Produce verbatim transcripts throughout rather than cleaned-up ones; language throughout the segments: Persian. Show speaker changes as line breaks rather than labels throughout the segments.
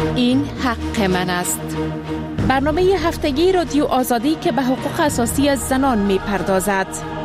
این حق من است. برنامه هفتگی رادیو آزادی که به حقوق اساسی زنان می پردازد.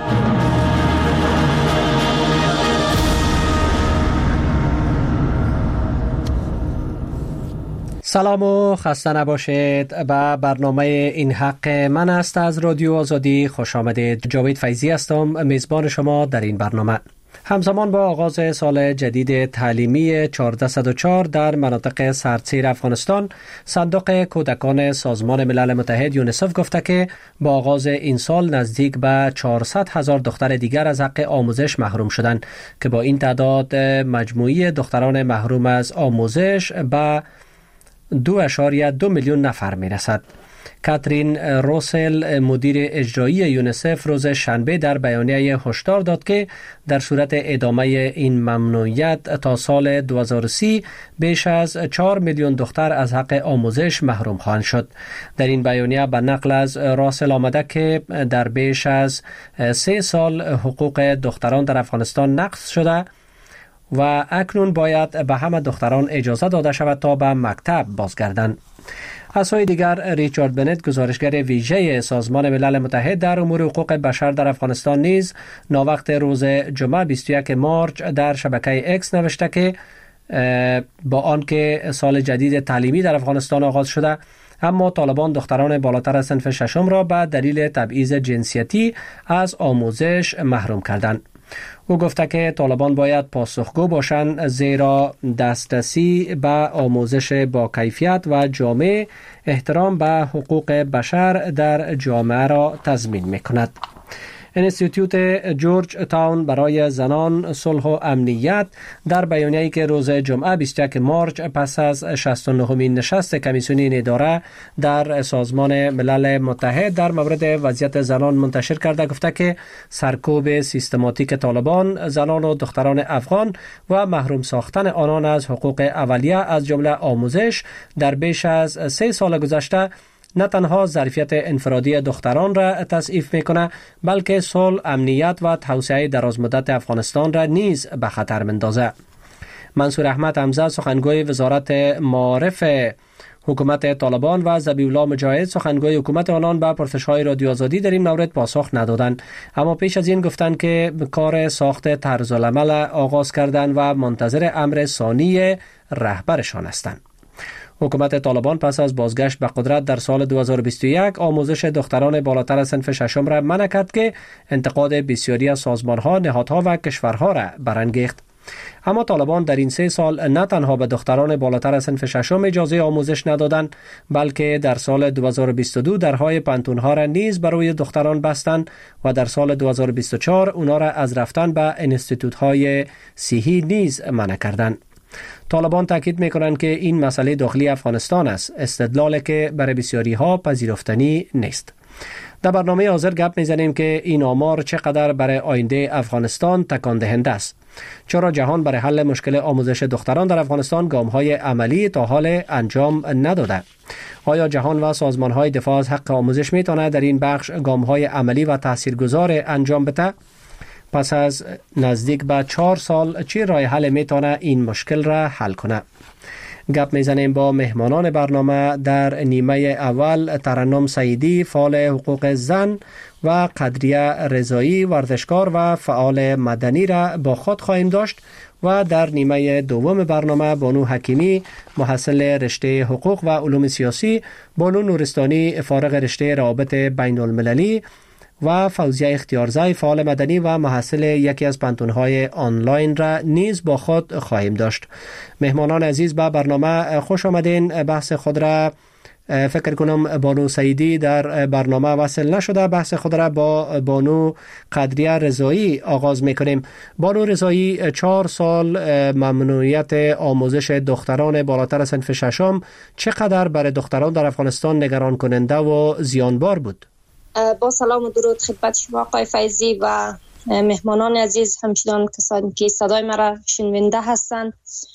سلام و خسته نباشید. به برنامه این حق من است از رادیو آزادی خوش آمدید. جاوید فیضی هستم، میزبان شما در این برنامه. همزمان با آغاز سال جدید تعلیمی چهارصد و چهار در مناطق سردسیر افغانستان، صندوق کودکان سازمان ملل متحد یونیسف گفته که با آغاز این سال نزدیک به چهارصد هزار دختر دیگر از حق آموزش محروم شدند که با این تعداد مجموعی دختران محروم از آموزش به دو اشاریه دو میلیون نفر می رسد. کاترین روسل مدیر اجرایی یونیسف روز شنبه در بیانیه هشدار داد که در صورت ادامه این ممنوعیت تا سال دو هزار و سی بیش از چهار میلیون دختر از حق آموزش محروم خواهند شد. در این بیانیه به نقل از راسل آمده که در بیش از سه سال حقوق دختران در افغانستان نقض شده و اکنون باید به همه دختران اجازه داده شود تا به مکتب بازگردند. از سوی دیگر ریچارد بنت گزارشگر ویژه سازمان ملل متحد در امور حقوق بشر در افغانستان نیز ناوقت روز جمعه بیست و یک مارچ در شبکه اکس نوشته که با آنکه سال جدید تعلیمی در افغانستان آغاز شده، اما طالبان دختران بالاتر از صنف ششم را به دلیل تبعیض جنسیتی از آموزش محروم کردند. او گفته که طالبان باید پاسخگو باشند زیرا دسترسی به آموزش با کیفیت و جامع احترام به حقوق بشر در جامعه را تضمین می‌کند. انستیتوت جورج تاون برای زنان، صلح و امنیت در بیانیه‌ای که روز جمعه بیست و یک مارچ پس از شصت و نهمین نشست کمیسیون این اداره در سازمان ملل متحد در مورد وضعیت زنان منتشر کرده گفته که سرکوب سیستماتیک طالبان زنان و دختران افغان و محروم ساختن آنان از حقوق اولیه از جمله آموزش در بیش از سه سال گذشته نه تنها ظرفیت انفرادی دختران را تضعیف میکنه، بلکه صلح، امنیت و توسعه درازمدت افغانستان را نیز به خطر میندازه. منصور احمد حمزه سخنگوی وزارت معارف حکومت طالبان و ذبیح الله مجاهد سخنگوی حکومت آنان به پرسش‌های رادیو آزادی در این مورد پاسخ ندادند، اما پیش از این گفتند که کار ساخت طرزالعمل آغاز کردند و منتظر امر ثانی رهبرشان هستند. حکومت طالبان پس از بازگشت به قدرت در سال دو هزار و بیست و یک آموزش دختران بالاتر از صنف ششم را منع کرد که انتقاد بسیاری از سازمان‌ها، نهادها و کشورها را برانگیخت. اما طالبان در این سه سال نه تنها به دختران بالاتر از صنف ششم اجازه آموزش ندادند، بلکه در سال دو هزار و بیست و دو درهای پانتون‌ها را نیز برای دختران بستند و در سال دو هزار و بیست و چهار اونا را از رفتن به انستیتوت‌های صحی نیز منع کردند. طالبان تاکید می‌کنند که این مسئله داخلی افغانستان است، استدلالی که برای بسیاری ها پذیرفتنی نیست. در برنامه حاضر گپ می‌زنیم که این آمار چقدر برای آینده افغانستان تکان دهنده است. چرا جهان برای حل مشکل آموزش دختران در افغانستان گام‌های عملی تا حال انجام نداده؟ آیا جهان و سازمان‌های دفاع از حق آموزش می‌تواند در این بخش گام‌های عملی و تاثیرگذار انجام بده؟ پس از نزدیک به چهار سال چه راه حل میتونه این مشکل را حل کنه؟ گپ میزنیم با مهمانان برنامه. در نیمه اول ترنم سعیدی فعال حقوق زن و قدریه رضایی ورزشکار و فعال مدنی را با خود خواهیم داشت و در نیمه دوم برنامه بانو حکیمی محصل رشته حقوق و علوم سیاسی، بانو نورستانی فارغ رشته روابط بین المللی و فوزیه اختیارزای فعال مدنی و محصل یکی از پانتون‌های آنلاین را نیز با خود خواهیم داشت. مهمانان عزیز به برنامه خوش آمدین. بحث خود را فکر کنم بانو سعیدی در برنامه وصل نشده، بحث خود را با بانو قدریه رضایی آغاز میکنیم. بانو رضایی، چهار سال ممنوعیت آموزش دختران بالاتر از صنف ششم چقدر برای دختران در افغانستان نگران کننده و زیانبار بود؟
با سلام و درود خدمت شما آقای فیضی و مهمانان عزیز، همچنان کسانی که صدای مرا شنونده هستند.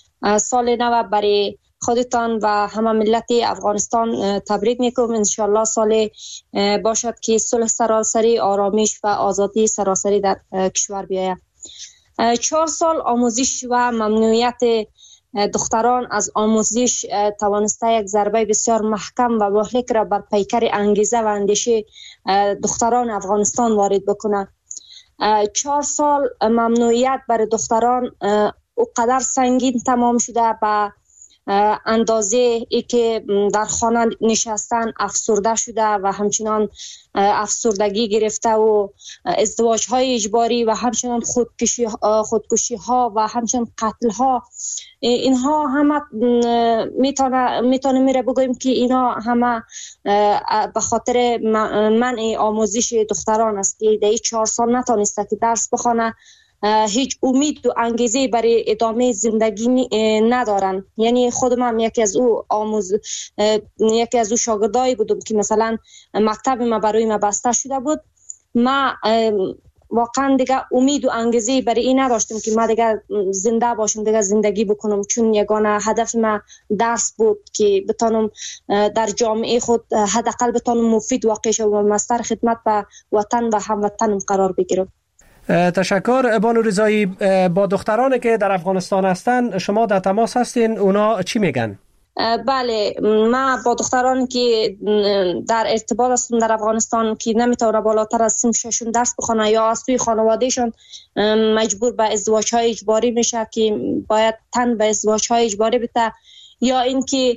سال نو برای خودتان و همه ملت افغانستان تبریک میکنم. انشالله سال باشد که صلح سراسری، آرامش و آزادی سراسری در کشور بیاید. چهار سال آموزش و ممنوعیت دختران از آموزش توانسته یک ضربه بسیار محکم و مهلک را بر پیکر انگیزه و اندیشه دختران افغانستان وارد بکنه. چهار سال ممنوعیت برای دختران اونقدر سنگین تمام شده به اندازه ای که در خانه نشستن افسرده شده و همچنان افسردگی گرفته و ازدواج های اجباری و همچنان خودکشی خودکشی ها و همچنان قتل ها، اینها همه میتونه میتونه میره بگویم که اینا همه به خاطر منع آموزش دختران است که در چهار سال نتونسته که درس بخونه، هیچ امید و انگیزه برای ادامه زندگی ندارن. یعنی خودم هم یکی از او آموز یکی از او شاگردایی بودم که مثلا مکتب ما برای ما بسته شده بود. ما واقعا دیگه امید و انگیزه برای این نداشتم که ما دیگه زنده باشم، دیگه زندگی بکنم، چون یگانه هدف ما درس بود که بتونم در جامعه خود حداقل بتونم مفید واقع شم و مستر خدمت به وطن و هموطنم قرار بگیرم.
تشکر. بانو رضایی، با دخترانی که در افغانستان هستند شما در تماس هستین، اونا چی میگن؟
بله، ما با دخترانی که در ارتباط هستم در افغانستان که نمیتونه بالاتر از سن ششم درس بخونه یا از سوی خانوادهشون مجبور به ازدواج های اجباری میشه که باید تن به ازدواج های اجباری بده، یا اینکه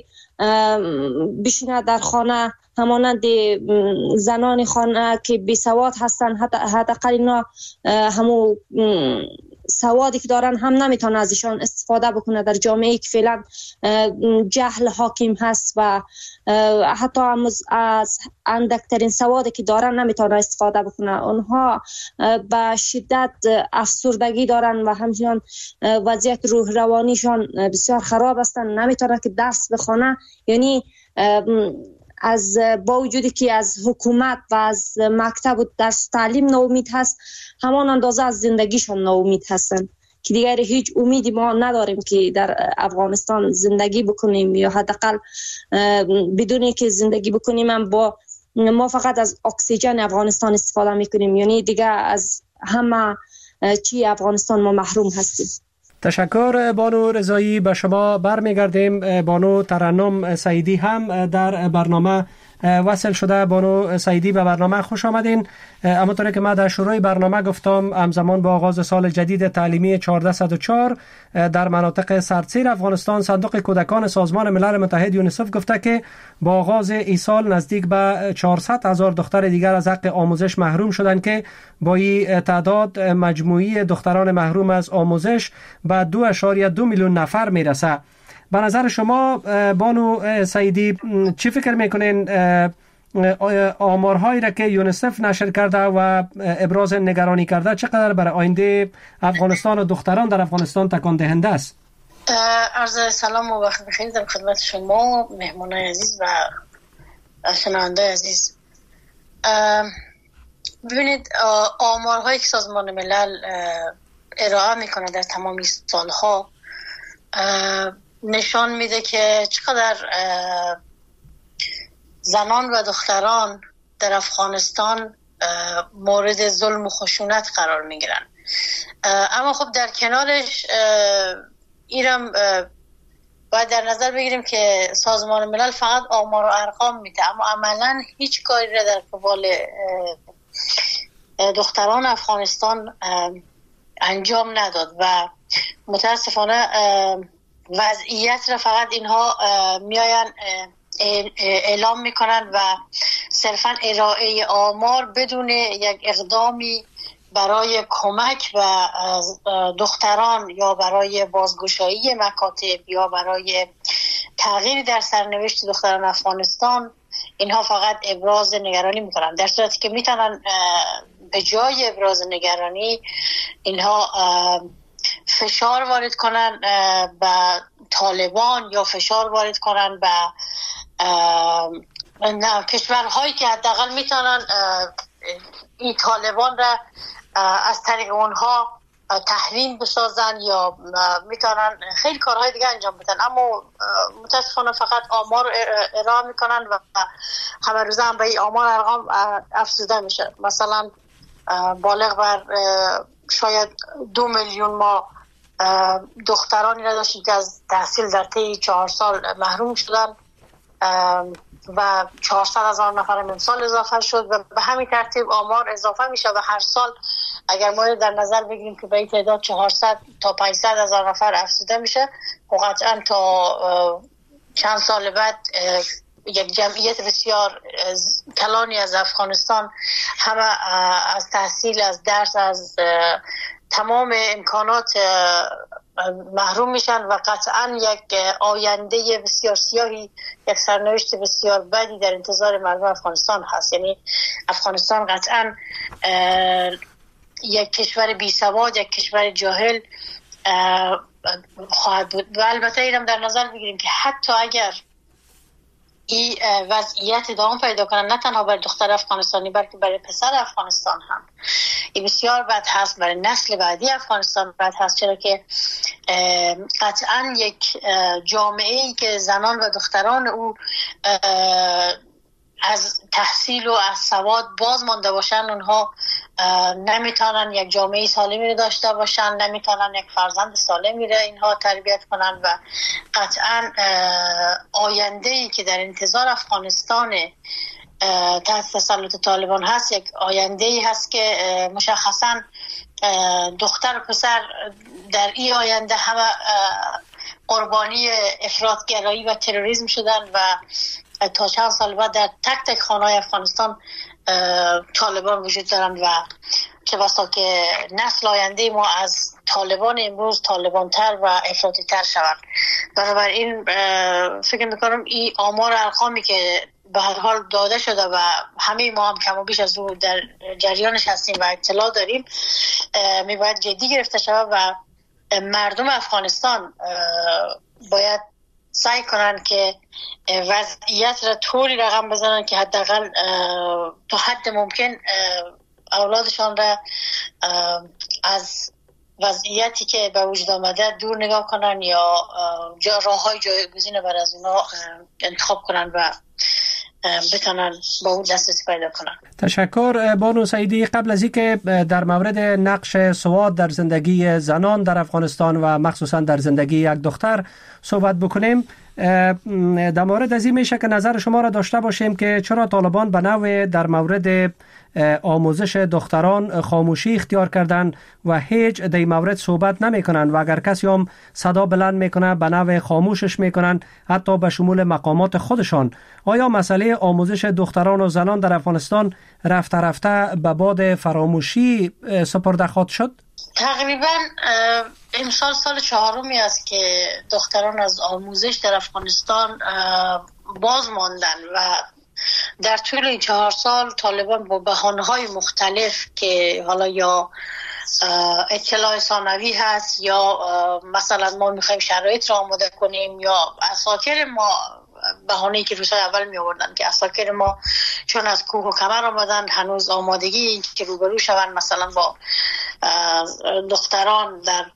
بشینه در خانه همانند زنان خانه که بی سواد هستن، حداقل اینا همو سوادی که دارن هم نمیتونه ازشان استفاده بکنه در جامعه که فعلا جهل حاکم هست و حتی از اندکترین سوادی که دارن نمیتونه استفاده بکنه. اونها به شدت افسردگی دارن و همچنان وضعیت روح روانیشان بسیار خراب هستن، نمیتونه که درس بخونه. یعنی از با وجودی که از حکومت و از مکتب و درس تعلیم ناامید هست، همان اندازه از زندگیشان ناامید هستن که دیگر هیچ امیدی ما نداریم که در افغانستان زندگی بکنیم، یا حداقل بدون که زندگی بکنیم هم با ما فقط از اکسیژن افغانستان استفاده میکنیم. یعنی دیگر از همه چی افغانستان ما محروم هستیم.
تشکر بانو رضایی. به شما برمیگردیم. بانو ترنم سعیدی هم در برنامه وصل شده. بانو سعیدی، به برنامه خوش آمدین. همونطوری که ما در شروع برنامه گفتم، همزمان با آغاز سال جدید تعلیمی چهارصد و چهار در مناطق سردسیر افغانستان، صندوق کودکان سازمان ملل متحد یونیسف گفته که با آغاز این سال نزدیک به چهارصد هزار دختر دیگر از حق آموزش محروم شدند که با این تعداد مجموعی دختران محروم از آموزش به دو اشاریه دو میلیون نفر میرسه. به نظر شما بانو سعیدی چی فکر میکنین آمارهایی را که یونیسف نشر کرده و ابراز نگرانی کرده چقدر برای آینده افغانستان و دختران در افغانستان تکان دهنده است؟
عرض سلام و وقت بخیر در خدمت شما مهمانای عزیز و شنونده عزیز. ببینید، آمارهایی که سازمان ملل ارائه میکنه در تمام سالها نشان میده که چقدر زنان و دختران در افغانستان مورد ظلم و خشونت قرار میگیرن. اما خب در کنارش ایرم باید در نظر بگیریم که سازمان ملل فقط آمار و ارقام میده، اما عملا هیچ کاری را در قبال دختران افغانستان انجام نداد و متاسفانه وضعیت را فقط اینها میاین اعلام میکنن و صرفا ارائه آمار بدون یک اقدامی برای کمک و دختران یا برای بازگشایی مکاتب یا برای تغییری در سرنوشت دختران افغانستان، اینها فقط ابراز نگرانی میکنن، در صورتی که میتونن به جای ابراز نگرانی اینها فشار وارد کنن به طالبان یا فشار وارد کنن به کشورهایی که حداقل میتونن این طالبان را از طریق اونها تحریم بسازن یا میتونن خیلی کارهای دیگه انجام بدن. اما متاسفانه فقط آمار ارائه میکنن و همه روزه هم به این آمار ارقام افزوده میشه. مثلا بالغ بر شاید دو میلیون ما دخترانی را داشتیم که از تحصیل در طی چهار سال محروم شدن و چهارصد هزار نفر امسال اضافه شد و به همین ترتیب آمار اضافه میشه و هر سال اگر ما در نظر بگیریم که به این تعداد چهارصد تا پانصد هزار نفر افزوده میشه و قطعا تا چند سال بعد یک جمعیت بسیار کلانی از افغانستان همه از تحصیل، از درس، از تمام امکانات محروم میشن و قطعا یک آینده بسیار سیاهی، یک سرنوشت بسیار بدی در انتظار مردم افغانستان هست. یعنی افغانستان قطعا یک کشور بی سواد، یک کشور جاهل خواهد بود و البته اینم در نظر بگیریم که حتی اگر این وضعیت ادامه پیدا کنن نه تنها برای دختر افغانستانی بلکه برای پسر افغانستان هم این بسیار بد هست، برای نسل بعدی افغانستان بد هست، چرا که قطعا یک جامعه ای که زنان و دختران او از تحصیل و از سواد باز مانده باشن اونها نمیتونن یک جامعه سالمی رو داشته باشن، نمیتونن یک فرزند سالمی رو اینها تربیت کنن و قطعا آینده ای که در انتظار افغانستان تحت تسلط طالبان هست یک آینده ای هست که مشخصا دختر و پسر در این آینده همه قربانی افراطگرایی و تروریسم شدن و تا چند سال بعد در تک تک خانه‌های افغانستان طالبان وجود دارند و چه بسا که نسل آینده ما از طالبان امروز طالبان تر و افراطی تر شوند. بنابراین فکر میکنم این آمار ارقامی که به هر حال داده شده و همه ما هم کم و بیش از او در جریانش هستیم و اطلاع داریم میباید جدی گرفته شود و مردم افغانستان باید سعی کنن که وضعیت را طوری رقم بزنن که حداقل تا حد ممکن اولادشان را از وضعیتی که به وجود آمده دور نگاه کنن یا جا راههای جایگزین بر از اونا انتخاب کنن و بتونن با اون دسترسی پیدا کنن.
تشکر بانو سعیدی. قبل از اینکه در مورد نقش سواد در زندگی زنان در افغانستان و مخصوصا در زندگی یک دختر صحبت بکنیم، در مورد از این میشه که نظر شما را داشته باشیم که چرا طالبان به نوع در مورد آموزش دختران خاموشی اختیار کردن و هیچ در این مورد صحبت نمی کنن و اگر کسی هم صدا بلند میکنه به نوع خاموشش میکنن، حتی به شمول مقامات خودشان. آیا مسئله آموزش دختران و زنان در افغانستان رفته رفته به باد فراموشی سپرده خواهد شد؟
تقریبا امسال سال چهارمی است که دختران از آموزش در افغانستان باز ماندن و در طول این چهار سال طالبان با بهانه‌های مختلف که حالا یا اطلاع ثانوی هست یا مثلا ما میخوایم شرایط را آماده کنیم یا اساکر ما، بهانه‌ای که روزهای اول می آوردن که اساکر ما چون از کوه و کمر آمدن هنوز آمادگی که روبرو شوند مثلا با دختران در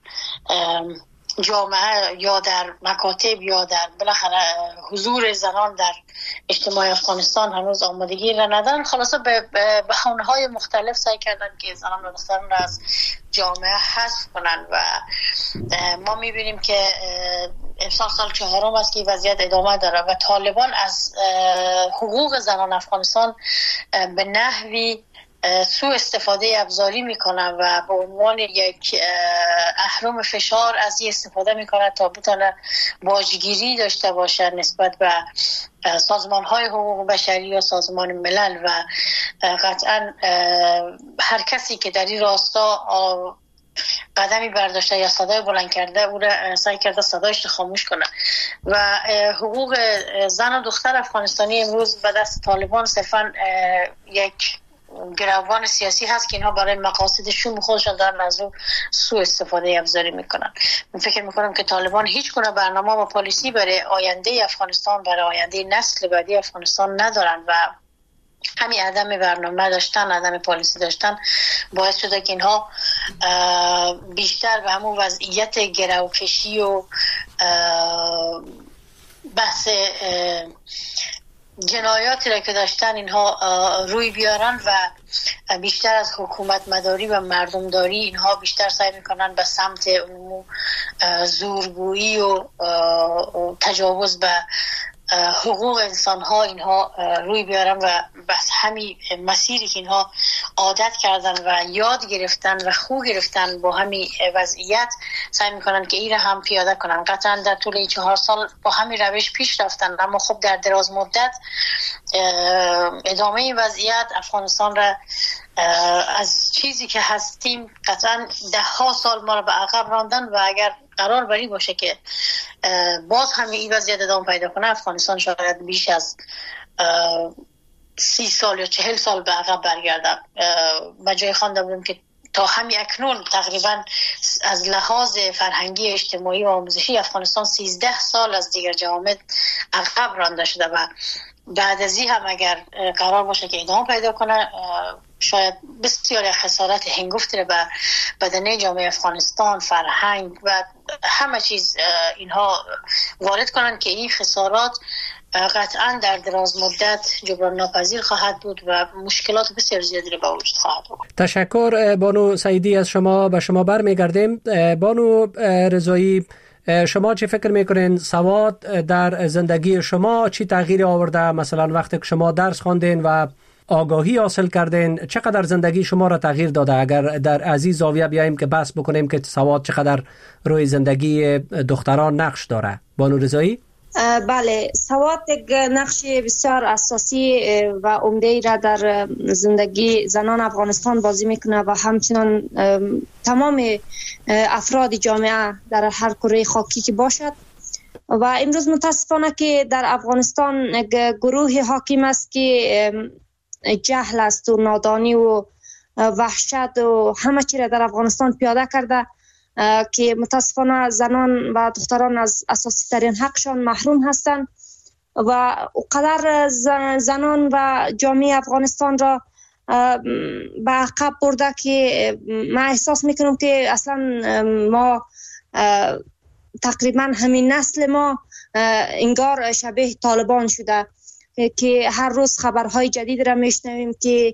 جامعه یا در مکاتب یا در بالاخره حضور زنان در اجتماع افغانستان هنوز آمادگی را ندارن. خلاصه به بهانه‌های مختلف سعی کردن که زنان و دختران را از جامعه حذف کنن و ما میبینیم که امسال سال چهارم است که وضعیت ادامه داره و طالبان از حقوق زنان افغانستان به نحوی سوء استفاده ابزاری میکنن و به عنوان یک اهرم فشار از این استفاده میکنن تا بتونه باجگیری داشته باشن نسبت به سازمان های حقوق بشری یا سازمان ملل و قطعا هر کسی که در این راستا قدمی برداشته یا صدای بلند کرده او را سعی کرده صدایش رو خاموش کنه و حقوق زن و دختر افغانستانی امروز به دست طالبان صرفا یک گروگان سیاسی هست که اینها برای مقاصد شوم خودشان دارن از او سوء استفاده ابزاری میکنن. من فکر میکنم که طالبان هیچ گونه برنامه و پالیسی برای آینده افغانستان، برای آینده نسل بعدی افغانستان ندارن و همین عدم برنامه داشتن، عدم پالیسی داشتن باعث شده که اینها بیشتر به همون وضعیت گروکشی و بحث جنایاتی را که داشتن اینها روی بیارن و بیشتر از حکومت مداری و مردمداری اینها بیشتر سعی میکنن به سمت زورگویی و تجاوز به حقوق انسان ها اینها روی بیارن و بس همین مسیری که اینها عادت کردن و یاد گرفتن و خو گرفتن با همین وضعیت سعی میکنن که این را هم پیاده کنن. قطعا در طول این چهار سال با همین روش پیش رفتن، اما خب در دراز مدت ادامه این وضعیت افغانستان را از چیزی که هستیم قطعا ده ها سال ما را به عقب راندن و اگر قرار بری باشه که باز همین این وضعیت ادامه پیدا کنه، افغانستان شاید بیش از سی سال یا چهل سال به عقب برگرده. و جای خوانده بودم که تا همین اکنون تقریبا از لحاظ فرهنگی، اجتماعی و آموزشی افغانستان سیزده سال از دیگر جوامع عقب رانده شده و بعد از این هم اگر قرار باشه که ادامه پیدا کنه شاید بسیاری خسارت هنگفتی رو به بدنه جامعه افغانستان، فرهنگ و همه چیز اینها وارد کنن که این خسارات قطعا در دراز مدت جبران ناپذیر خواهد بود و مشکلات بسیار زیادی رو به وجود خواهد آورد.
تشکر بانو سعیدی. از شما به شما برمیگردیم. بانو رضایی، شما چی فکر میکنین سواد در زندگی شما چی تغییر آورده؟ مثلا وقتی که شما درس خواندین و آگاهی حاصل کردین چقدر زندگی شما را تغییر داده؟ اگر در عزیز زاویه بیاییم که بحث بکنیم که سواد چقدر روی زندگی دختران نقش داره. بانو رضایی؟
بله، سواد یک نقش بسیار اساسی و عمده را در زندگی زنان افغانستان بازی میکنه و همچنان تمام افراد جامعه در هر کره خاکی که باشد. و امروز متاسفانه که در افغانستان یک گروه حاکم است که جهل است و نادانی و وحشت و همه چی را در افغانستان پیاده کرده که متاسفانه زنان و دختران از اساسی ترین حقشان محروم هستند و قدر زنان و جامعه افغانستان را به عقب برده که من احساس میکنم که اصلا ما تقریبا همین نسل ما انگار شبیه طالبان شده که هر روز خبرهای جدید را میشنویم که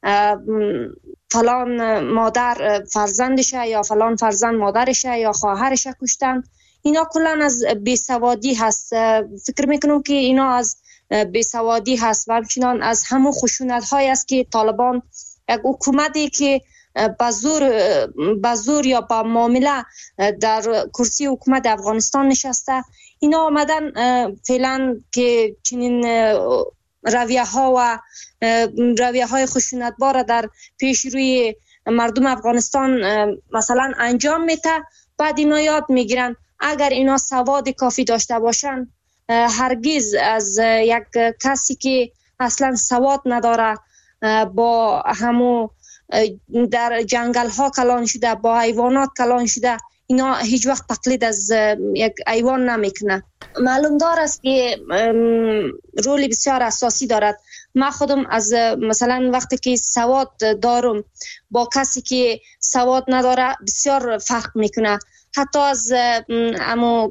فلان مادر فرزندشه یا فلان فرزند مادرشه یا خواهرشه کشتن. اینا کلا از بیسوادی هست. فکر میکنم که اینا از بیسوادی هست و همچنان از همون خشونت های است که طالبان یک حکومتی که بزور بزور یا با معامله در کرسی حکومت افغانستان نشسته، اینا آمدن فعلا که چنین رویه ها و رویه های خشونتبار در پیش روی مردم افغانستان مثلا انجام میده. بعد اینا یاد میگیرن اگر اینا سواد کافی داشته باشن هرگز از یک کسی که اصلا سواد نداره با همو در جنگل ها کلان شده با حیوانات کلان شده اینا هیچ وقت تقلید از یک حیوان نمیکنه. معلوم دار است که رولی بسیار اساسی دارد. من خودم از مثلا وقتی که سواد دارم با کسی که سواد نداره بسیار فرق میکنه. حتی از اما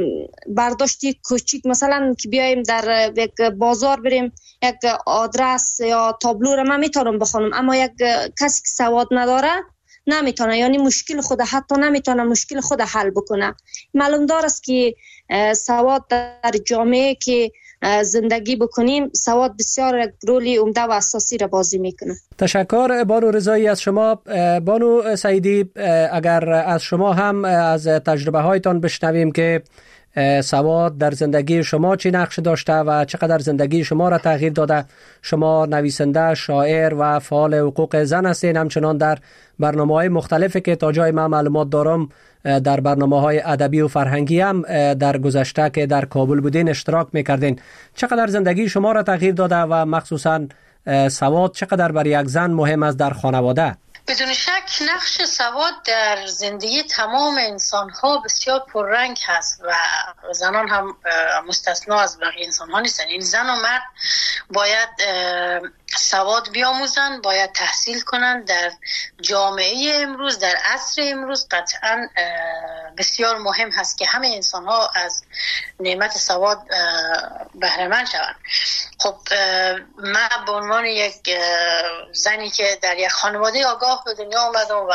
برداشتی کوچیک مثلا که بیایم در یک بازار بریم یک آدرس یا تابلو را من میتونم بخونم، اما یک کسی که سواد نداره نمیتونه، یعنی مشکل خود حتی نمیتونه مشکل خود حل بکنه. معلوم دار است که سواد در جامعه که زندگی بکنیم سواد بسیار رولی عمده و اساسی را بازی میکنه.
تشکر بانو رضایی از شما. بانو سعیدی، اگر از شما هم از تجربه هایتان بشنویم که سواد در زندگی شما چی نقش داشته و چقدر زندگی شما را تغییر داده. شما نویسنده، شاعر و فعال حقوق زن هستین، همچنان در برنامه‌های مختلفی که تا جای من معلومات دارم در برنامه‌های ادبی و فرهنگی هم در گذشته که در کابل بودین اشتراک می‌کردین. چقدر زندگی شما را تغییر داده و مخصوصاً سواد چقدر برای یک زن مهم است در خانواده؟
بدون شک نقش سواد در زندگی تمام انسان‌ها بسیار پررنگ هست و زنان هم مستثنا از بقیه انسان‌ها نیستن. این زن و مرد باید سواد بیاموزن، باید تحصیل کنن. در جامعه امروز، در عصر امروز قطعا بسیار مهم هست که همه انسان ها از نعمت سواد بهره مند شوند. خب من به عنوان یک زنی که در یک خانواده آگاه به دنیا آمدم و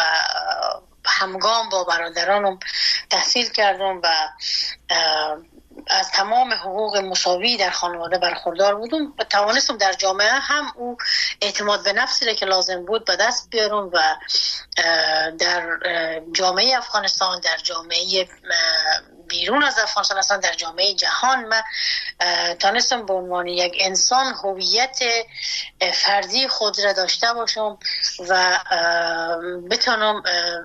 همگام با برادرانم تحصیل کردم و از تمام حقوق مساوی در خانواده برخوردار بودم و توانستم در جامعه هم او اعتماد به نفسی را که لازم بود به دست بیارم و در جامعه افغانستان، در جامعه بیرون از افغانستان، اصلا در جامعه جهان من تانستم به عنوان یک انسان هویت فردی خود را داشته باشم و بتونم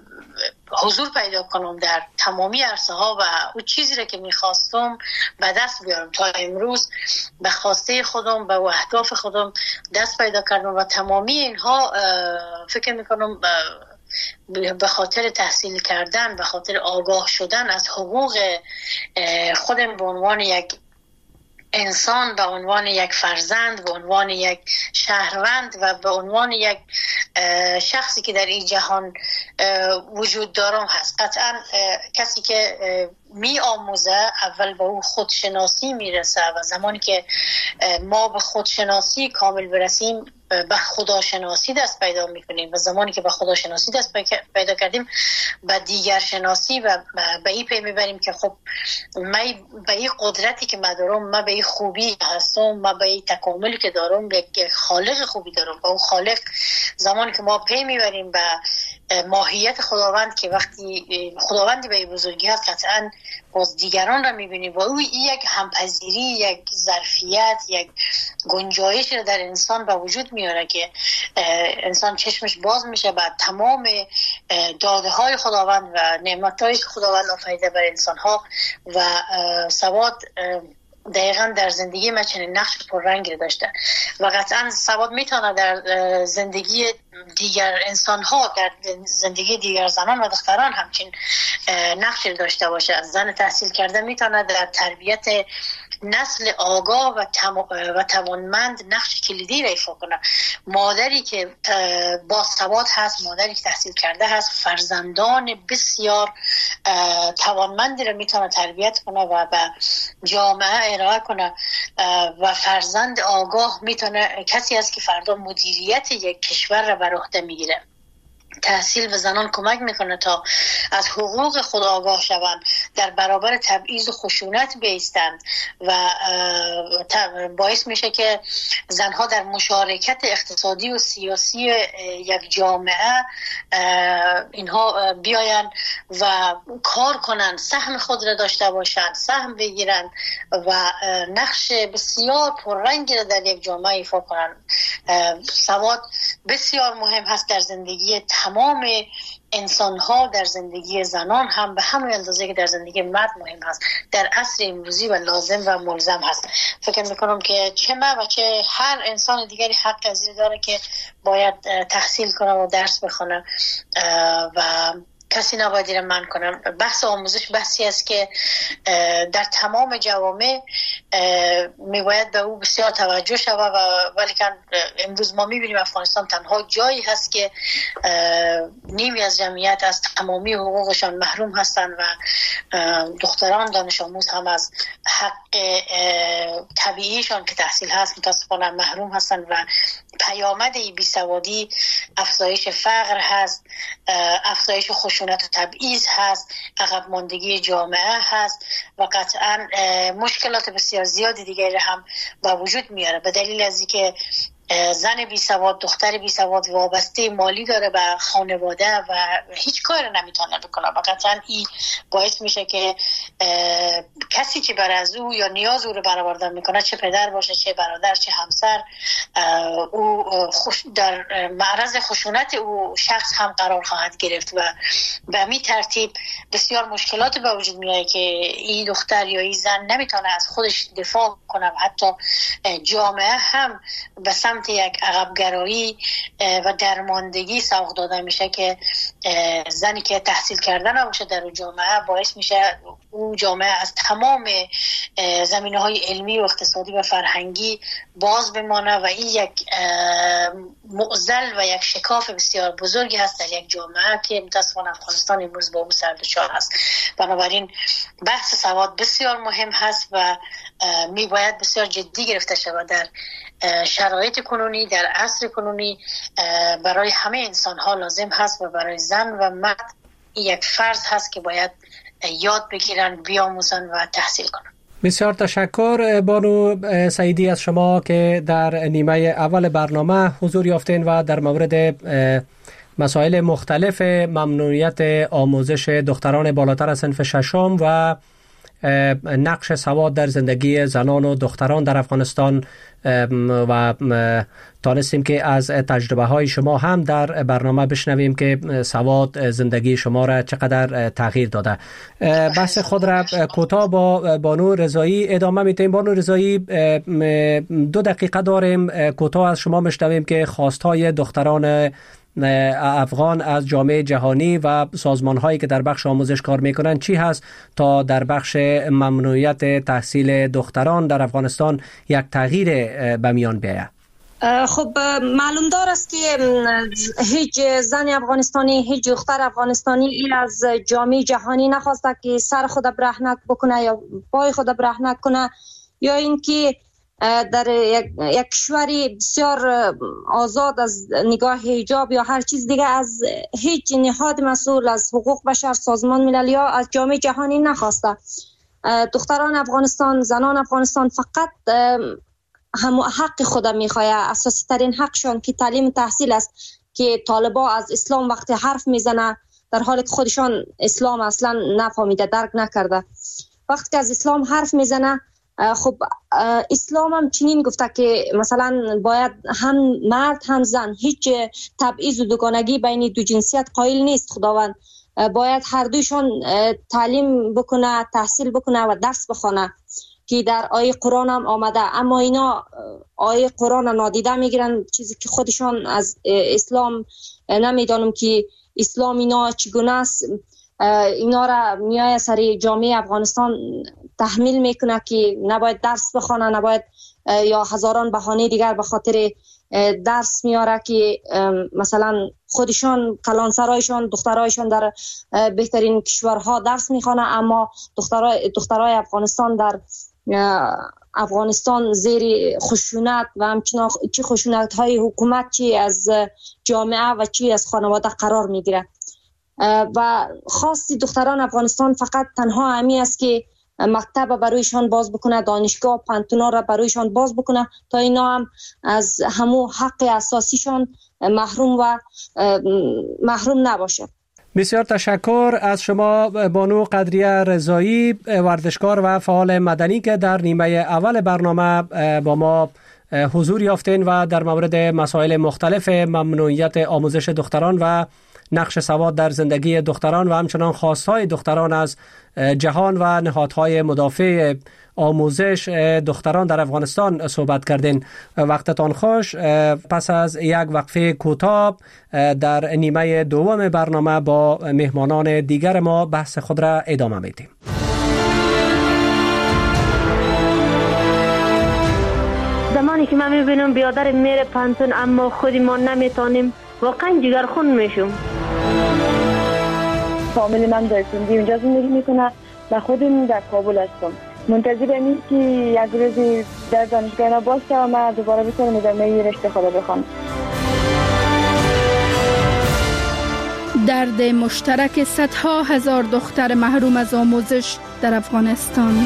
حضور پیدا کنم در تمامی عرصه ها و اون چیزی را که میخواستم به دست بیارم. تا امروز به خواسته خودم، به اهداف خودم دست پیدا کردم و تمامی اینها فکر میکنم به خاطر تحصیل کردن، به خاطر آگاه شدن از حقوق خودم به عنوان یک انسان، به عنوان یک فرزند، به عنوان یک شهروند و به عنوان یک شخصی که در این جهان وجود دارم هست. قطعا کسی که می آموزه اول به او خودشناسی میرسه و زمانی که ما به خودشناسی کامل برسیم به خداشناسی دست پیدا میکنیم و زمانی که به خداشناسی دست پیدا کردیم به دیگر شناسی و به این پی میبریم که خب من به این قدرتی که من دارم، من به این خوبی هستم، من به این تکاملی که دارم یک خالق خوبی دارم و اون خالق زمانی که ما پی میبریم به ماهیت خداوند که وقتی خداوندی به بزرگی هست قطعا باز دیگران را میبینیم و او یک همپذیری، یک ظرفیت، یک گنجایش را در انسان به وجود میاره که انسان چشمش باز میشه بعد تمام داده های خداوند و نعمت های خداوند آفریده بر انسان ها و سواد دقیقا در زندگی من چنین نقش پررنگی داشته و قطعا سواد میتونه در زندگی دیگر انسان ها، در زندگی دیگر زنان و دختران همچین نقشی داشته باشه. از زن تحصیل کرده میتونه در تربیت نسل آگاه و, تم... و توانمند نقش کلیدی را ایفا کنه. مادری که با سواد هست، مادری که تحصیل کرده هست، فرزندان بسیار توانمندی را میتونه تربیت کنه و به جامعه ارائه کنه و فرزند آگاه میتونه کسی است که فردا مدیریت یک کشور را بر عهده میگیره. تحصیل به زنان کمک میکنه تا از حقوق خود آگاه شوند، در برابر تبعیض و خشونت بایستند و باعث میشه که زنها در مشارکت اقتصادی و سیاسی یک جامعه اینها بیاین و کار کنن، سهم خود را داشته باشند، سهم بگیرن و نقش بسیار پررنگی را در یک جامعه ایفا کنن. سواد بسیار مهم هست در زندگی تمام انسان ها، در زندگی زنان هم به همون اندازه که در زندگی مرد مهم هست، در عصر امروزی و لازم و ملزم هست. فکر میکنم که چه من و چه هر انسان دیگری حق از این داره که باید تحصیل کنه و درس بخونه و کسی نباید این من کنم. بحث آموزش بحثی است که در تمام جوامع میباید به او بسیار توجه شود و ولی که امروز ما میبینیم افغانستان تنها جایی هست که نیمی از جمعیت از تمامی حقوقشان محروم هستند و دختران دانش آموز هم از حق طبیعیشان که تحصیل هست متاسفانه محروم هستند و پیامد این بیسوادی افزایش فقر هست، افزایش خشونت و تبعیض هست، عقب ماندگی جامعه هست و قطعا مشکلات بسیار زیادی دیگری هم با وجود میاره به دلیل از اینکه زن بی سواد، دختر بی سواد وابسته مالی داره به خانواده و هیچ کار نمیتونه بکنه و قطعا این باعث میشه که کسی که بر از او یا نیاز او رو برآورده میکنه، چه پدر باشه، چه برادر، چه همسر، او خوش در معرض خشونت او شخص هم قرار خواهد گرفت و به همین ترتیب بسیار مشکلات به وجود میاد که این دختر یا این زن نمیتونه از خودش دفاع کنه و حتی جامعه هم به سمت یک عقبگرایی و درماندگی سوق داده میشه که زنی که تحصیل کرده نباشه در جامعه باعث میشه اون جامعه از تمام زمینه‌های علمی و اقتصادی و فرهنگی باز بمانه و این یک معضل و یک شکاف بسیار بزرگی هست در یک جامعه که متاسفانه افغانستان امروز با اون سردشار هست. بنابراین بحث سواد بسیار مهم هست و می باید بسیار جدی گرفته شود در شرایط کنونی، در عصر کنونی. برای همه انسان ها لازم هست و برای زن و مرد یک فرض هست که باید یاد بگیرن، بیاموزن و تحصیل کنن.
بسیار تشکر بانو سعیدی از شما که در نیمه اول برنامه حضور یافتین و در مورد مسائل مختلف ممنوعیت آموزش دختران بالاتر از صنف ششم و نقش سواد در زندگی زنان و دختران در افغانستان و تانستیم که از تجربه های شما هم در برنامه بشنویم که سواد زندگی شما را چقدر تغییر داده. بحث خود را کوتاه با بانو رضایی ادامه میتیم. بانو رضایی، دو دقیقه داریم، کوتاه از شما بشنویم که خواستهای دختران افغان از جامعه جهانی و سازمان هایی که در بخش آموزش کار میکنن چی هست تا در بخش ممنوعیت تحصیل دختران در افغانستان یک تغییر به میان بیاید.
خب معلوم دار است که هیچ زن افغانستانی، هیچ دختر افغانستانی این از جامعه جهانی نخواسته که سر خود برهنه بکنه یا پای خود برهنه کنه، یا اینکه در یک, یک کشوری بسیار آزاد از نگاه حجاب یا هر چیز دیگه از هیچ نهاد مسئول از حقوق بشر، سازمان ملل یا از جامعه جهانی نخواسته. دختران افغانستان، زنان افغانستان فقط هم حق خود میخواه، اساسی ترین حقشان که تعلیم و تحصیل است که طالبا از اسلام وقتی حرف میزنه در حالی که خودشان اسلام اصلا نفهمیده، درک نکرده، وقتی که از اسلام حرف میزنه، خب اسلام هم چنین گفته که مثلا باید هم مرد هم زن، هیچ تبعیض و دوگانگی بین دو جنسیت قائل نیست خداوند، باید هر دویشون تعلیم بکنه، تحصیل بکنه و درس بخونه که در آیه قرآن هم آمده. اما اینا آیه قرآن نادیده میگیرن، چیزی که خودشان از اسلام نمیدانم که اسلام اینا چگونه است. اینا را میای سری جامعه افغانستان تحمیل میکنه که نباید درس بخونه، نباید، یا هزاران بهانه دیگر به خاطر درس میاره که مثلا خودشان کلانسرایشان دخترایشان در بهترین کشورها درس میخونه، اما دخترای دخترای افغانستان در افغانستان زیر خشونت و همچنان چی خشونت های حکومت، چی از جامعه و چی از خانواده قرار میگیره. و خاصی دختران افغانستان فقط تنها همی است که مکتب برویشان باز بکنه، دانشگاه پانتونا را برویشان باز بکنه تا اینا هم از همو حق اساسیشان محروم و محروم نباشه.
بسیار تشکر از شما بانو قدریه رضایی، ورزشکار و فعال مدنی که در نیمه اول برنامه با ما حضور یافتین و در مورد مسائل مختلف ممنوعیت آموزش دختران و نقش سواد در زندگی دختران و همچنان خواستهای دختران از جهان و نهادهای مدافع آموزش دختران در افغانستان صحبت کردین. وقتتان خوش. پس از یک وقفه کوتاه در نیمه دوم برنامه با مهمانان دیگر ما بحث خود را ادامه میدیم.
زمانی که من میبینم بیادر میره پانتون اما خودی ما نمیتونیم، واقعا جگرخون میشم.
فامیل من در سندی اونجا زندگی میکنه و خودم در کابل هستم. منتظر امید که یک روزی در دانشگاه باز شوم و دوباره بتونم ادامه رشته خود بخونم.
درد مشترک صدها هزار دختر محروم از آموزش در افغانستان.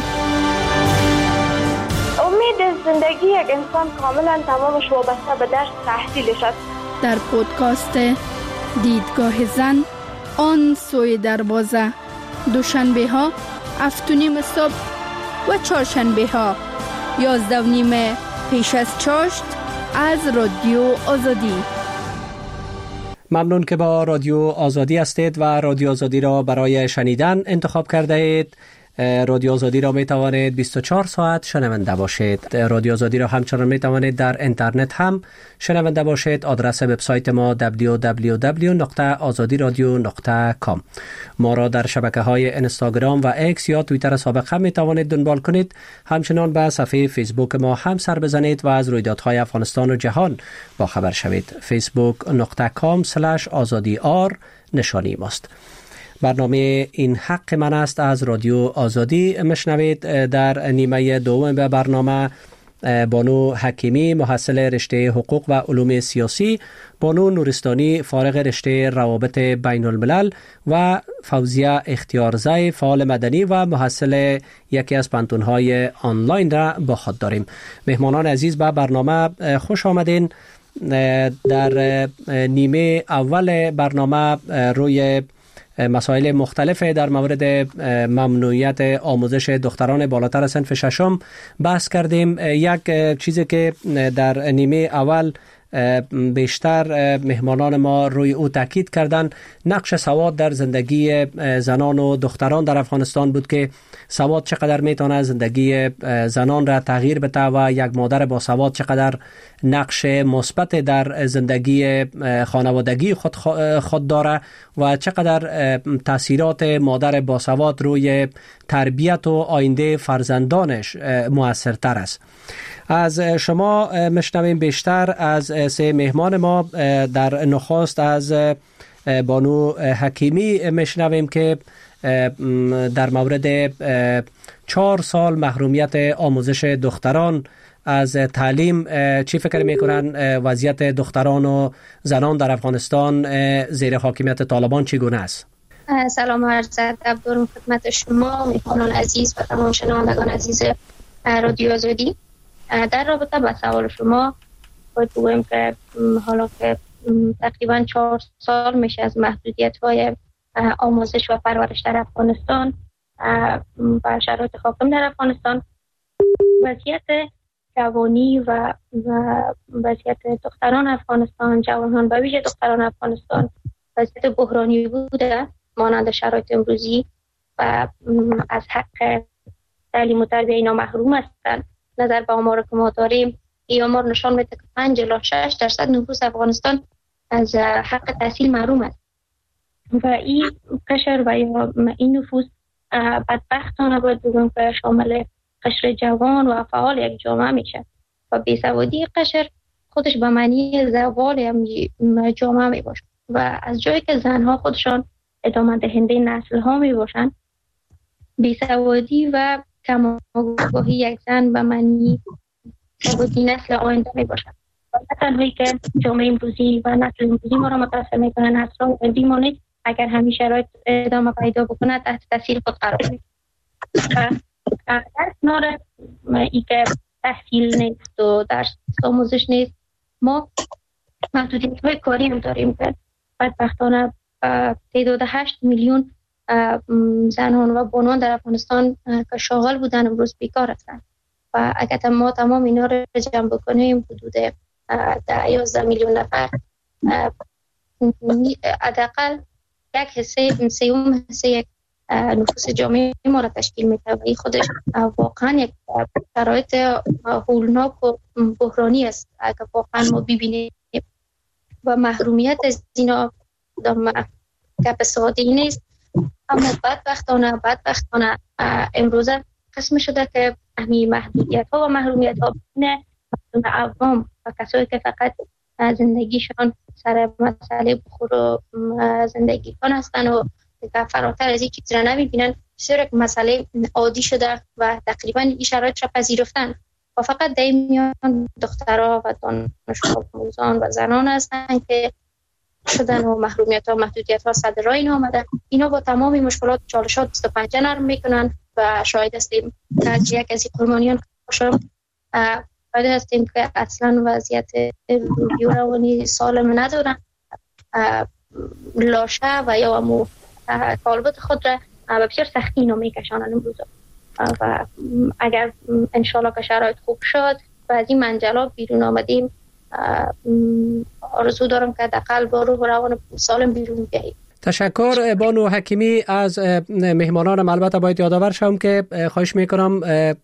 امید زندگی یک انسان کاملا تمامش وابسته به درس تحصیلش است.
در پودکاست دیدگاه زن، آن سوی دروازه، دوشنبه ها هفت و نیم صبح و چهارشنبه ها یازده و نیم پیش از چاشت از رادیو آزادی.
ممنون که با رادیو آزادی هستید و رادیو آزادی را برای شنیدن انتخاب کرده اید. رادیو آزادی را می توانید بیست و چهار ساعت شنونده باشید. رادیو آزادی را همچنان می توانید در اینترنت هم شنونده باشید. آدرس وبسایت ما دبلیو دبلیو دبلیو دات آزادی رادیو دات کام. ما را در شبکه‌های اینستاگرام و ایکس یا توییتر سابق هم می توانید دنبال کنید. همچنان به صفحه فیسبوک ما هم سر بزنید و از رویدادهای افغانستان و جهان با خبر شوید. فیسبوک دات کام اسلش آزادی آر نشانی ماست. برنامه این حق من است از رادیو آزادی مشنوید. در نیمه دوم به برنامه بانو حکیمی محصل رشته حقوق و علوم سیاسی، بانو نورستانی فارغ رشته روابط بین الملل و فوزیه اختیارزی فعال مدنی و محصل یکی از پانتون‌های آنلاین را با خود داریم. مهمانان عزیز به برنامه خوش آمدین. در نیمه اول برنامه روی مسائل مختلف در مورد ممنوعیت آموزش دختران بالاتر صنف ششم بحث کردیم. یک چیزی که در نیمه اول بیشتر مهمانان ما روی او تاکید کردند نقش سواد در زندگی زنان و دختران در افغانستان بود که سواد چقدر میتونه زندگی زنان را تغییر بده و یک مادر با سواد چقدر نقش مثبت در زندگی خانوادگی خود خود داره و چقدر تاثیرات مادر با سواد روی تربیت و آینده فرزندانش مؤثرتر است. از شما مشنویم بیشتر از سه مهمان ما. در نخست از بانو حکیمی مشنویم که در مورد چهار سال محرومیت آموزش دختران از تعلیم چی فکر میکنن؟ وضعیت دختران و زنان در افغانستان زیر حاکمیت طالبان چگونه است؟
سلام و عرض ادب دارم خدمت شما مهمانان عزیز و تمام شنوندگان عزیز رادیو آزادی. در رابطه با سوال شما باید بگویم که حالا که تقریبا چهار سال میشه از محدودیت‌های آموزش و پرورش در افغانستان و شرایط حاکم در افغانستان، وضعیت جوانی و وضعیت دختران افغانستان، جوانان به ویژه دختران افغانستان وضعیت بحرانی بوده مانند شرایط امروزی و از حق تعلیم و تربیت اینا محروم هستند. نظر به آمار که ما داریم این آمار نشان میده که پنج الی شش درصد نفوس افغانستان از حق تحصیل محروم است و این قشر و یا این نفوس بدبختانه باید بگم که شامل قشر جوان و فعال یک جامعه میشه و بیسوادی قشر خودش به معنی زوال جامعه می باشه و از جایی که زنها خودشان ادامه دهنده نسل ها می باشن، بیسوادی و کم‌آگاهی یک زن به معنی بیسوادی نسل آینده می باشد. و تنهایی که جامعه امروزی و نسل امروزی ما را متاثر می کنن، نسل آینده ما نیست اگر همین شرایط ادامه پیدا بکنه تحت تاثیر خود قرار می گیرد. در کنار ای که تحصیل نیست و درس آموزش نیست، ما محدودیت‌های کاری هم داریم که بدبختانه تعداد هشت میلیون زنان و بانوان در افغانستان که شاغل بودن امروز بیکار هستند و اگر ما تمام اینا رو جمع بکنیم حدود ده یازده میلیون نفر حداقل یک حصه سوم حصه یک نفوس جامعه ما را تشکیل میده و این خودش واقعا یک شرایط هولناک و بحرانی است اگر واقعا ما ببینیم و محرومیت از اینا گپ ساده‌ای نیست. اما بدبختانه بدبختانه امروزه قسم شده که همین محدودیت ها و محرومیت ها بین مردم عوام و کسایی که فقط زندگیشان سر مسئله بخور و زندگی کن هستن و فراتر از این چیز را نمیبینن، بسیار مسئله عادی شده و تقریبا این شرایط را پذیرفتن و فقط در میان دخترها و دانش آموزان و زنان هستند که شدن و محرومیت ها و محدودیت ها صدر راه این آمده. اینا با تمامی مشکلات چالشات بیست و پنج نرم میکنن و شاید هستیم که از یک از این قربانیان شاید هستیم که اصلا وضعیت روحی و روانی سالم ندارن، لاشه و یا امو طالبات خود را به بسیار سختی اینا میکشانن امروز و اگر انشالله که شرایط خوب شد و از این منجلاب بیرون آمدیم آرزو دارم که دقل با روح و روان سالم بیرون بیاییم.
تشکر بانو حکیمی. از مهمانانم البته باید یادآور شم که خواهش میکنم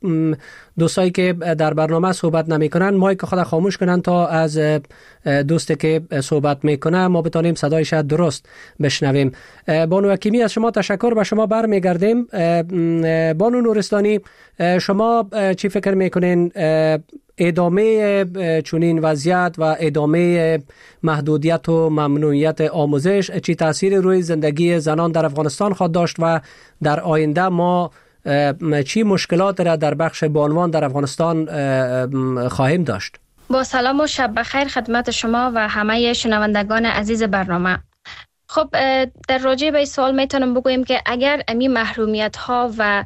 دوستایی که در برنامه صحبت نمیکنن مایک خود خاموش کنن تا از دوستی که صحبت میکنه ما بتونیم صدایش درست بشنویم. بانو حکیمی از شما تشکر. به شما برمیگردیم. بانو نورستانی، شما چی فکر میکنین ادامه چنین وضعیت و ادامه محدودیت و ممنوعیت آموزش چی تاثیر روی زندگی زنان در افغانستان خواهد داشت و در آینده ما چی مشکلات را در بخش بانوان در افغانستان خواهیم داشت؟
با سلام و شب بخیر خدمت شما و همه شنوندگان عزیز برنامه. خب در راجع به این سوال میتونم بگویم که اگر امی محرومیت ها و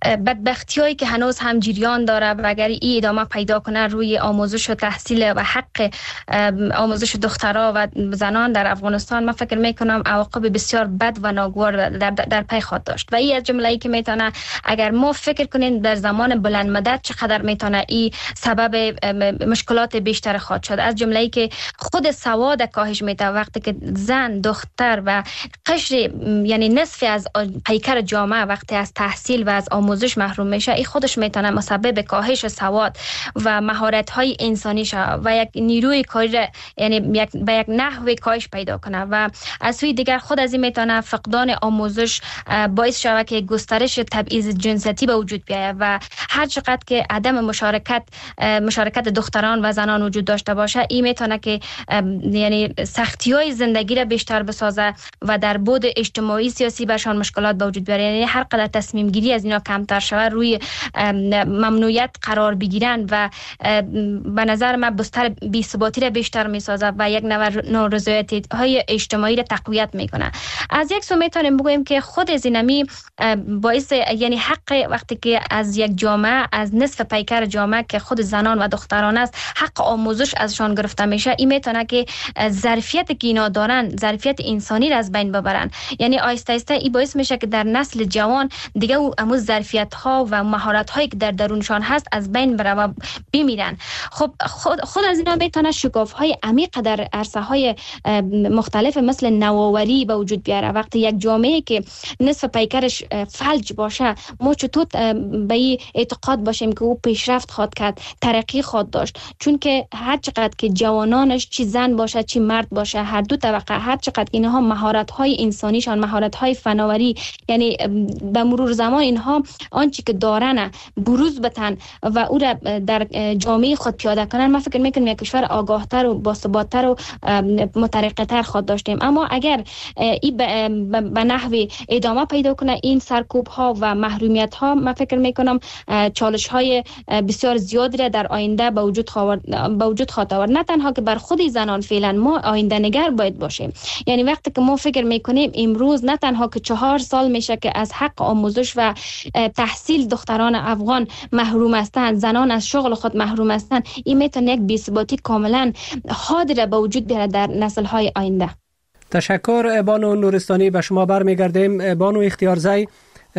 بدبختی هایی که هنوز هم جریان داره و اگر این ادامه پیدا کنه روی آموزش و تحصیل و حق آموزش دخترها و زنان در افغانستان، من فکر میکنم عواقب بسیار بد و ناگوار در, در پی خواهد داشت. و این از جمله ای که میتونه اگر ما فکر کنیم در زمان بلند مدت چقدر میتونه این سبب مشکلات بیشتر خواهد شد. از جمله ای که خود سواد کاهش میده. وقتی که زن، دختر و قشر یعنی نصف از پیکر جامعه وقتی از تحصیل و از آموزش محروم میشه، این خودش میتونه مسبب کاهش سواد و مهارت های انسانی شه و یک نیروی کاری یعنی یک به یک نحوی کاهش پیدا کنه و از سوی دیگر خود از این میتونه فقدان آموزش باعث شود که گسترش تبعیض جنسیتی به وجود بیاید و هر چقدر که عدم مشارکت مشارکت دختران و زنان وجود داشته باشه، این میتونه که یعنی سختی های زندگی را بیشتر بسازه و در بعد اجتماعی سیاسی برشان مشکلات به وجود بیاره. یعنی هر قدر تصمیم گیری از اینا کمتر شود روی ممنوعیت قرار بگیرن و به نظر من بستر بی‌ثباتی را بیشتر میسازه و یک نوع نارضایتی های اجتماعی را تقویت میکنه. از یک سو میتونیم بگوییم که خود زینمی باعث یعنی حق وقتی که از یک جامعه از نصف پیکر جامعه که خود زنان و دختران است حق آموزش ازشان گرفته میشه، این میتونه که ظرفیت که اینا دارن، ظرفیت انسانی را از بین ببرن. یعنی آیسته آیسته این باعث میشه که در نسل جوان دیگه امو ظرفیت ها و مهارت هایی که در درونشان هست از بین بره و بمیرن. خب خود, خود از اینا میتونه شکاف های عمیق در عرصه های مختلف مثل نوآوری به وجود بیاره. وقتی یک جامعه که نصف پیکرش فلج باشه، ما چطور به این اعتقاد باشیم که او پیشرفت خواهد کرد، ترقی خواهد داشت؟ چون که هر چقدر که جوانانش چی زن باشه چی مرد باشه، هر دو طبقه، هر چقدر که اینها مهارت های انسانیشان، مهارت های فناوری یعنی به مرور زمان اینها آنچه که دارن بروز بتن و او را در جامعه خود پیاده کنن، من فکر میکنم یک کشور آگاهتر و باثبات‌تر و مترقی‌تر خود داشتیم. اما اگر این به نحوی ادامه پیدا کنه این سرکوب ها و محرومیت ها، من فکر میکنم چالش های بسیار زیادی را در آینده به وجود خواهد به وجود خواهد آورد. نه تنها که بر خود زنان، فعلا ما آینده نگر باید باشیم. یعنی وقتی که ما فکر میکنیم امروز نه تنها که چهار سال میشه که از حق آموزش و تحصیل دختران افغان محروم هستند، زنان از شغل خود محروم هستند، این میتونه یک بی‌ثباتی کاملا حاضر به وجود بیاره در نسل‌های آینده.
تشکر بانو نورستانی. به شما برمیگردیم. بانو اختیارزی،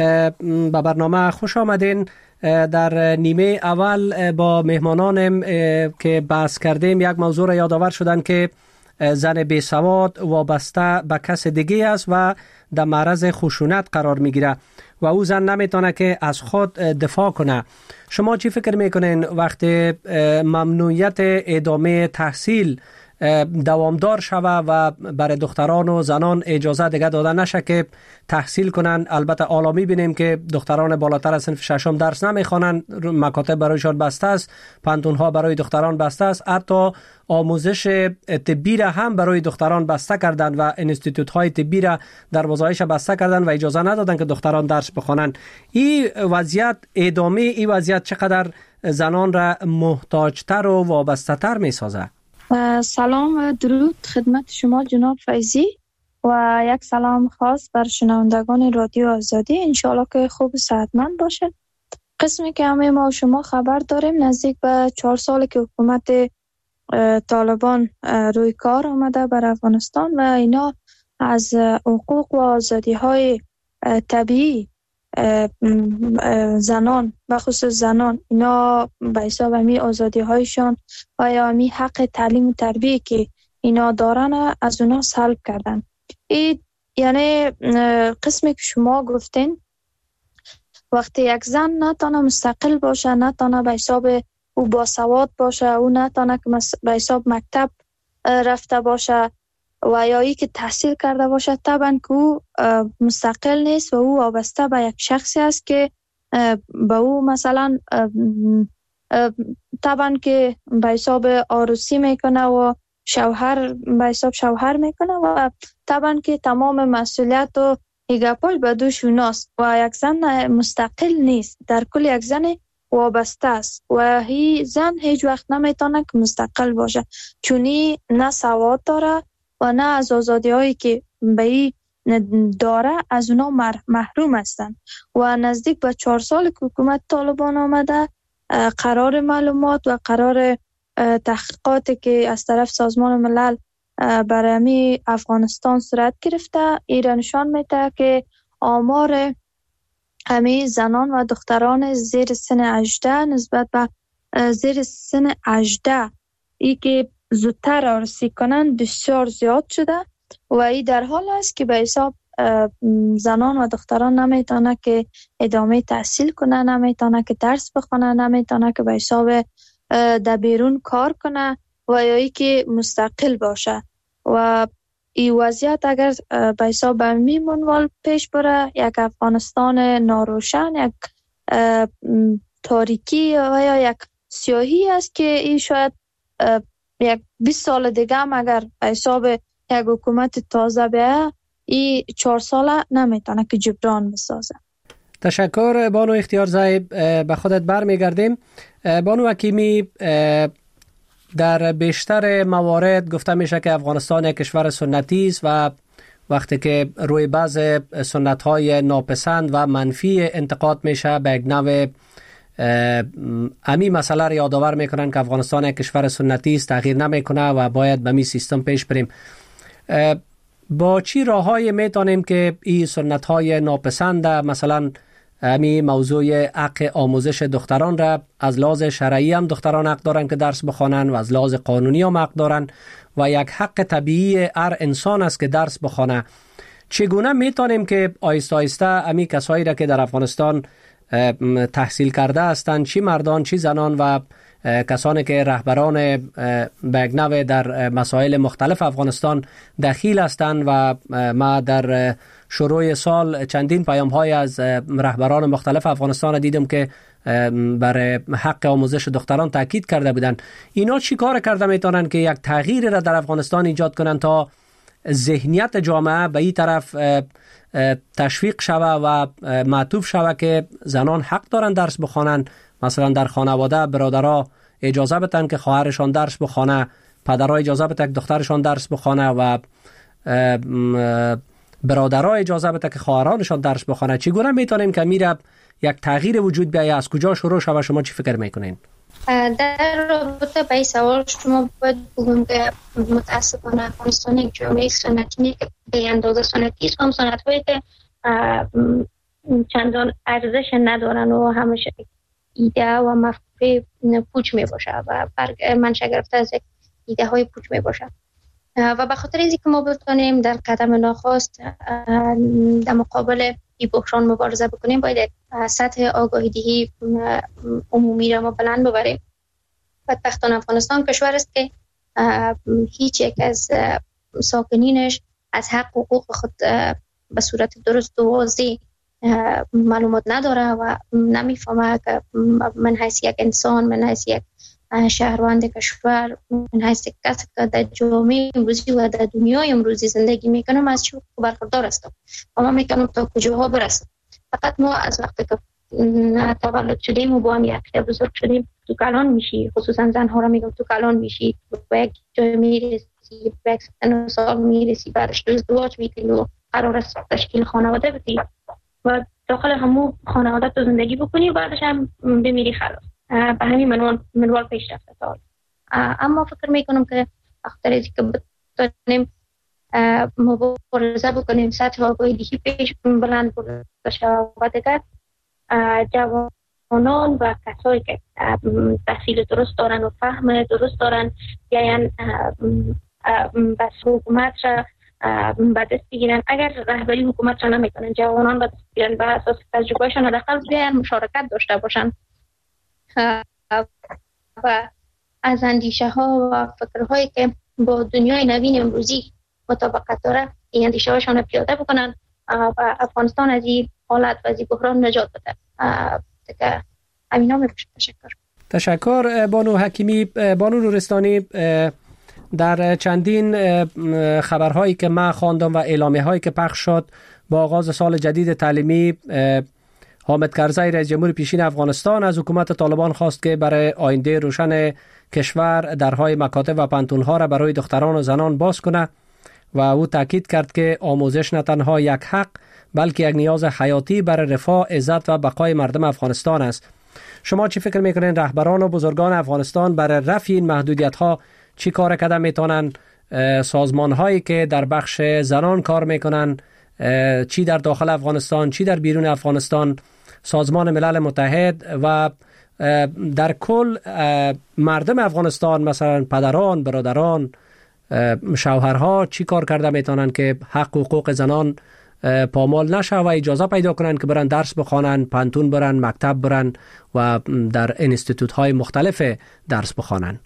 به برنامه خوش آمدین. در نیمه اول با مهمانانم که بحث کردیم یک موضوع را یادآور شدن که زن بیسواد وابسته به کس دیگه است و در معرض خشونت قرار میگیره و او زن نمیتونه که از خود دفاع کنه. شما چی فکر میکنین وقتی ممنوعیت ادامه تحصیل دوامدار شوه و برای دختران و زنان اجازه دیگه داده نشه که تحصیل کنن؟ البته حالا میبینیم که دختران بالاتر از صنف ششم درس نمیخوانن، مکاتب برایشان بسته است، پانتونها برای دختران بسته است، حتی آموزش طبی را هم برای دختران بسته کردن و انستیتوت های طبی را دروازه‌هایش بسته کردن و اجازه ندادن که دختران درس بخوانن. این وضعیت ادامه این وضعیت چقدر زنان را محتاجتر و وابسته تر میسازه؟
سلام و درود خدمت شما جناب فیضی و یک سلام خاص بر شنوندگان رادیو آزادی. انشاءالله که خوب و صحتمند باشن. قسمی که همه ما و شما خبر داریم نزدیک به چهار سال که حکومت طالبان روی کار آمده بر افغانستان و اینا از حقوق و آزادی های طبیعی زنان و خصوص زنان اینا به حساب همی آزادی هایشان و یا همی حق تعلیم و تربیه که اینا دارن از اونا سلب کردن. این یعنی قسمی که شما گفتین وقتی یک زن نتانه مستقل باشه، نتانه به حساب او باسواد باشه، او نتانه که به حساب مکتب رفته باشه و یا ای که تحصیل کرده باشه، طبعا که او مستقل نیست و او وابسته به یک شخصی است که به او مثلا طبعا که به حساب عروسی میکنه و شوهر به حساب شوهر میکنه و طبعا که تمام مسئولیت و ایگاپای به دوش اوناست و یک زن مستقل نیست، در کل یک زن وابسته است و هی زن هیچ وقت نمیتونه که مستقل باشه، چونی نه سواد داره و نه از آزادی هایی که به ای داره از اونا محروم هستن. و نزدیک به چهار سال که حکومت طالبان آمده، قرار معلومات و قرار تحقیقاتی که از طرف سازمان ملل برای همی افغانستان صورت گرفته، این نشان میده که آمار همی زنان و دختران زیر سن هجده نسبت به زیر سن هجده ای که زودتر عروسی کنند بسیار زیاد شده و این در حال است که به حساب زنان و دختران نمیتونه که ادامه تحصیل کنه، نمیتونه که درس بخونه، نمیتونه که به حساب در بیرون کار کنه و یا ای که مستقل باشه. و این وضعیت اگر به حساب می منوال پیش بره، یک افغانستان ناروشن، یک تاریکی و یا یک سیاهی است که این شاید یک بیست سال دیگه هم اگر به حساب یک حکومت تازه بیایه، این چهار ساله نمیتونه که جبران بسازه.
تشکر بانو اختیارزی. به خودت برمیگردیم. بانو حکیمی، در بیشتر موارد گفته میشه که افغانستان یک کشور سنتی است و وقتی که روی بعض سنت های ناپسند و منفی انتقاد میشه، به یک نوع امی مسئله را یادآور میکنن که افغانستان یک کشور سنتی است، تغییر نمیکنه و باید به می سیستم پیش بریم. با چی راههای میتونیم که این سنت های ناپسند، مثلا امی موضوع حق آموزش دختران را از لحاظ شرعی هم دختران حق دارن که درس بخوانن و از لحاظ قانونی هم حق دارن و یک حق طبیعی هر انسان است که درس بخوانه، چگونه میتونیم که آیسته آیسته امی کسایی را که در افغانستان تحصیل کرده هستند، چی مردان چی زنان و کسانی که رهبران به یک نوع در مسائل مختلف افغانستان دخیل هستند و ما در شروع سال چندین پیام های از رهبران مختلف افغانستان را دیدم که برای حق آموزش دختران تاکید کرده بودند. اینا چی کار کرده میتونن که یک تغییر را در افغانستان ایجاد کنن تا ذهنیت جامعه به این طرف تشویق شوه و معطوف شوه که زنان حق دارن درس بخوانن، مثلا در خانواده برادرها اجازه بدن که خواهرشان درس بخوانه، پدرها اجازه بدن که دخترشان درس بخوانه و برادرها اجازه بدن که خواهرانشان درس بخوانه. چگونه میتونیم که میره یک تغییر وجود بیاید؟ از کجا شروع شود؟ شما چی فکر میکنین؟
در رابطه با این سوال شما باید بگویم که متاسفانه افغانستان یک جامعه سنتی نیست که به اندازه سنتی است، هم سنت هایی که چندان ارزش ندارن و همیشه ایده و مفکوره پوچ می باشه و منشأ گرفته از ایده های پوچ می باشه و به خاطر اینکه ما بتونیم در قدم ناخواست در مقابل این بحران مبارزه بکنیم، باید سطح آگاهی دهی عمومی را ما بلند ببریم. بدبختانه افغانستان کشور است که هیچ یک از ساکنینش از حق و حقوق خود به صورت درست و واضح معلومات نداره و نمیفهمه که من حیث یک انسان، من حیث یک شهروند کشور، من حیث یک کسی که در جامعه امروزی و در دنیای امروزی زندگی میکنم از چه حقوق برخوردار هستم و من میکنم تا کجاها برسم. فقط ما از وقتی که تولد شدیم و با هم یک بزرگ شدیم تو کلان میشی، خصوصا زنها را میگم تو کلان میشی، به یک جای میرسی، به یک سن سال میرسی، بعدش ازدواج میکنی و قرار است تشکیل خانواده بدی و داخل همون خانواده تو زندگی بکنی و بعدش هم بمیری خلاص. به همین منوال منوال پیش رفته تا اما فکر میکنم که اختر ازی که بتونیم مبارزه بکنیم، سطح آگاهی دهی پیش بلند بشه و دیگر جوانان و کسایی که تحصیل درست دارن و فهم درست دارن بیاین بس حکومت را به دست بگیرن. اگر رهبری حکومت را نمیکنن، جوانان به دست بگیرن، به اساس تجربهشان حداقل بیاین مشارکت داشته باشن و از اندیشه ها و فکرهایی که با دنیای نوین امروزی مطابقت داره این اندیشه هاشان پیاده بکنن و افغانستان از این حالت و از این بحران نجات بده. دیگه همینا میباشد. تشکر.
تشکر بانو حکیمی. بانو نورستانی، در چندین خبرهایی که من خواندم و اعلامیه هایی که پخش شد با آغاز سال جدید تعلیمی، حامد کرزی رئیس جمهور پیشین افغانستان از حکومت طالبان خواست که برای آینده روشن کشور درهای مکاتب و پانتونها را برای دختران و زنان باز کنه و او تاکید کرد که آموزش نه تنها یک حق بلکه یک نیاز حیاتی برای رفاه، عزت و بقای مردم افغانستان است. شما چی فکر میکنین رهبران و بزرگان افغانستان برای رفع این محدودیت ها چی کار کردن میتونن؟ سازمان هایی که در بخش زنان کار میکنن، چی در داخل افغانستان چی در بیرون افغانستان، سازمان ملل متحد و در کل مردم افغانستان، مثلا پدران، برادران، شوهرها چی کار کرده میتونن که حق و حقوق زنان پامال نشه و اجازه پیدا کنن که برن درس بخوانن، پانتون برن، مکتب برن و در انستیتوت های مختلف درس بخوانن؟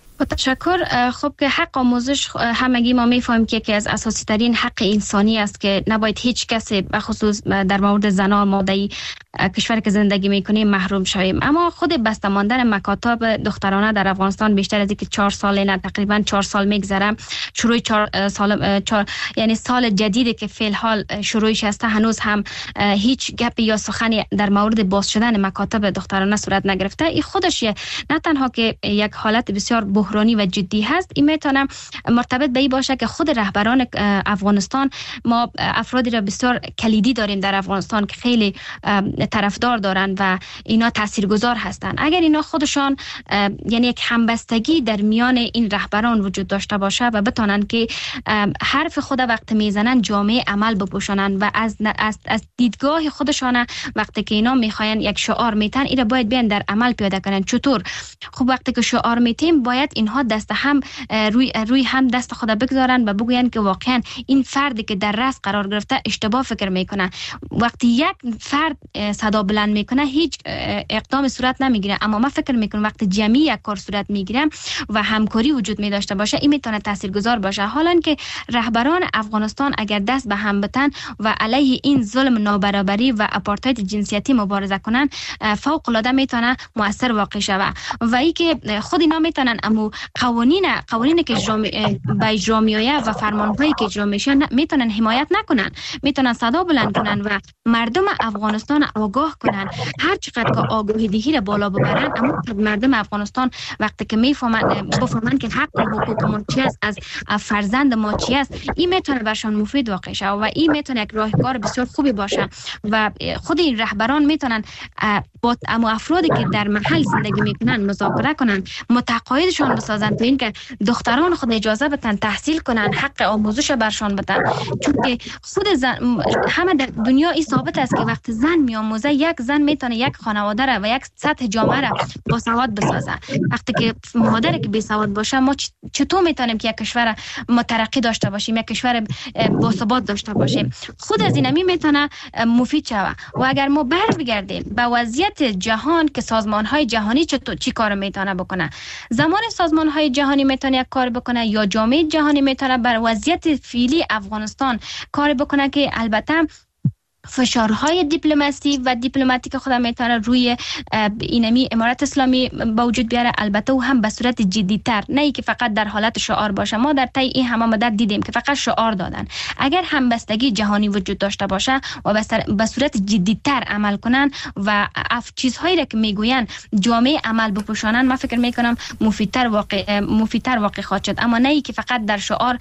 تشکر. خب که حق آموزش همگی ما میفهمیم که یکی از اساسی ترین حق انسانی است که نباید هیچ کسی به خصوص در مورد زنان ماده‌ای کشوری که زندگی میکنیم محروم شویم. اما خود بسته ماندن مکاتب دخترانه در افغانستان بیشتر از اینکه چهار سال نه تقریبا چهار سال میگذره، شروع چهار سال چهار یعنی سال جدیدی که فعل حال شروعش است، هنوز هم هیچ گپ یا سخنی در مورد باز شدن مکاتب دخترانه صورت نگرفته. این خودش نه تنها که یک حالت بسیار بحرانی و جدی هست، این میتونه مرتبط به این باشه که خود رهبران افغانستان، ما افرادی را بسیار کلیدی داریم در افغانستان که خیلی طرفدار دارن و اینا تاثیرگذار هستن. اگر اینا خودشان یعنی یک همبستگی در میان این رهبران وجود داشته باشه و بتونن که حرف خود وقت میزنن جامعه عمل بپوشونن و از از, از دیدگاه خودشان وقتی که اینا میخواین یک شعار میتن، اینا باید بیان در عمل پیاده کنن. چطور؟ خب وقتی که شعار میتیم باید اینها دست هم روی روی هم دست خود بگذارن و بگوین که واقعا این فردی که در رأس قرار گرفته اشتباه فکر میکنه. وقتی یک فرد صدا بلند میکنه هیچ اقدام صورت نمیگیره، اما من فکر میکنم وقتی جمعی یک کار صورت میگیره و همکاری وجود می داشته باشه، این میتونه تاثیرگذار باشه. حالا که رهبران افغانستان اگر دست به هم بتن و علیه این ظلم، نابرابری و اپارتاید جنسیتی مبارزه کنن، فوق العاده میتونه موثر واقع شود. و ای که خود اینا میتونن امو قوانین قوانینی که به اجرا میآید و فرمانهایی که اجرا میشن میتونن حمایت نکنن، میتونن صدا بلند کنن و مردم افغانستان آگاه کنن. هر چقدر که آگاهی دهی را بالا ببرن، اما مردم افغانستان وقتی که میفهمن بفهمن که حق و حقوق ما چی است، از فرزند ما چی است، این میتونه برشان مفید واقع شه و این میتونه یک راهکار بسیار خوبی باشه و خود این رهبران میتونن با اما افرادی که در محل زندگی میکنن مذاکره کنن، متقاعدشان بسازن تا اینکه دختران خود اجازه بدن تحصیل کنن، حق آموزش برشان بدن. چون که خود زن همه در دنیا این ثابت است که وقتی زن میآموزه، یک زن میتونه یک خانواده را و یک سطح جامعه را با سواد بسازه. وقتی که مادر که بی سواد باشه، ما چطور میتونیم که یک کشور مترقی داشته باشیم، یک کشور با ثبات داشته باشیم؟ خود از اینمی میتونه مفید شود. و اگر ما بر بگردیم به وضعیت جهان که سازمان های جهانی چطور چی کار میتونه بکنه، زمان سازمان های جهانی میتونه یک کار بکنه یا جامعه جهانی میتونه بر وضعیت فعلی افغانستان کار بکنه که البته فشارهای دیپلماسی و دیپلماتیک خودم میتونه روی اینمی امارات اسلامی با وجود بیاره، البته او هم به صورت جدی‌تر، نه ای که فقط در حالت شعار باشه. ما در طی این همه مدت دیدیم که فقط شعار دادن. اگر همبستگی جهانی وجود داشته باشه و به صورت جدی‌تر عمل کنن و اف چیزهایی را که میگوین جامعه عمل بپوشانن، من فکر میکنم مفیدتر واقع مفیدتر واقع خواهد شد. اما نه ای که فقط در شعار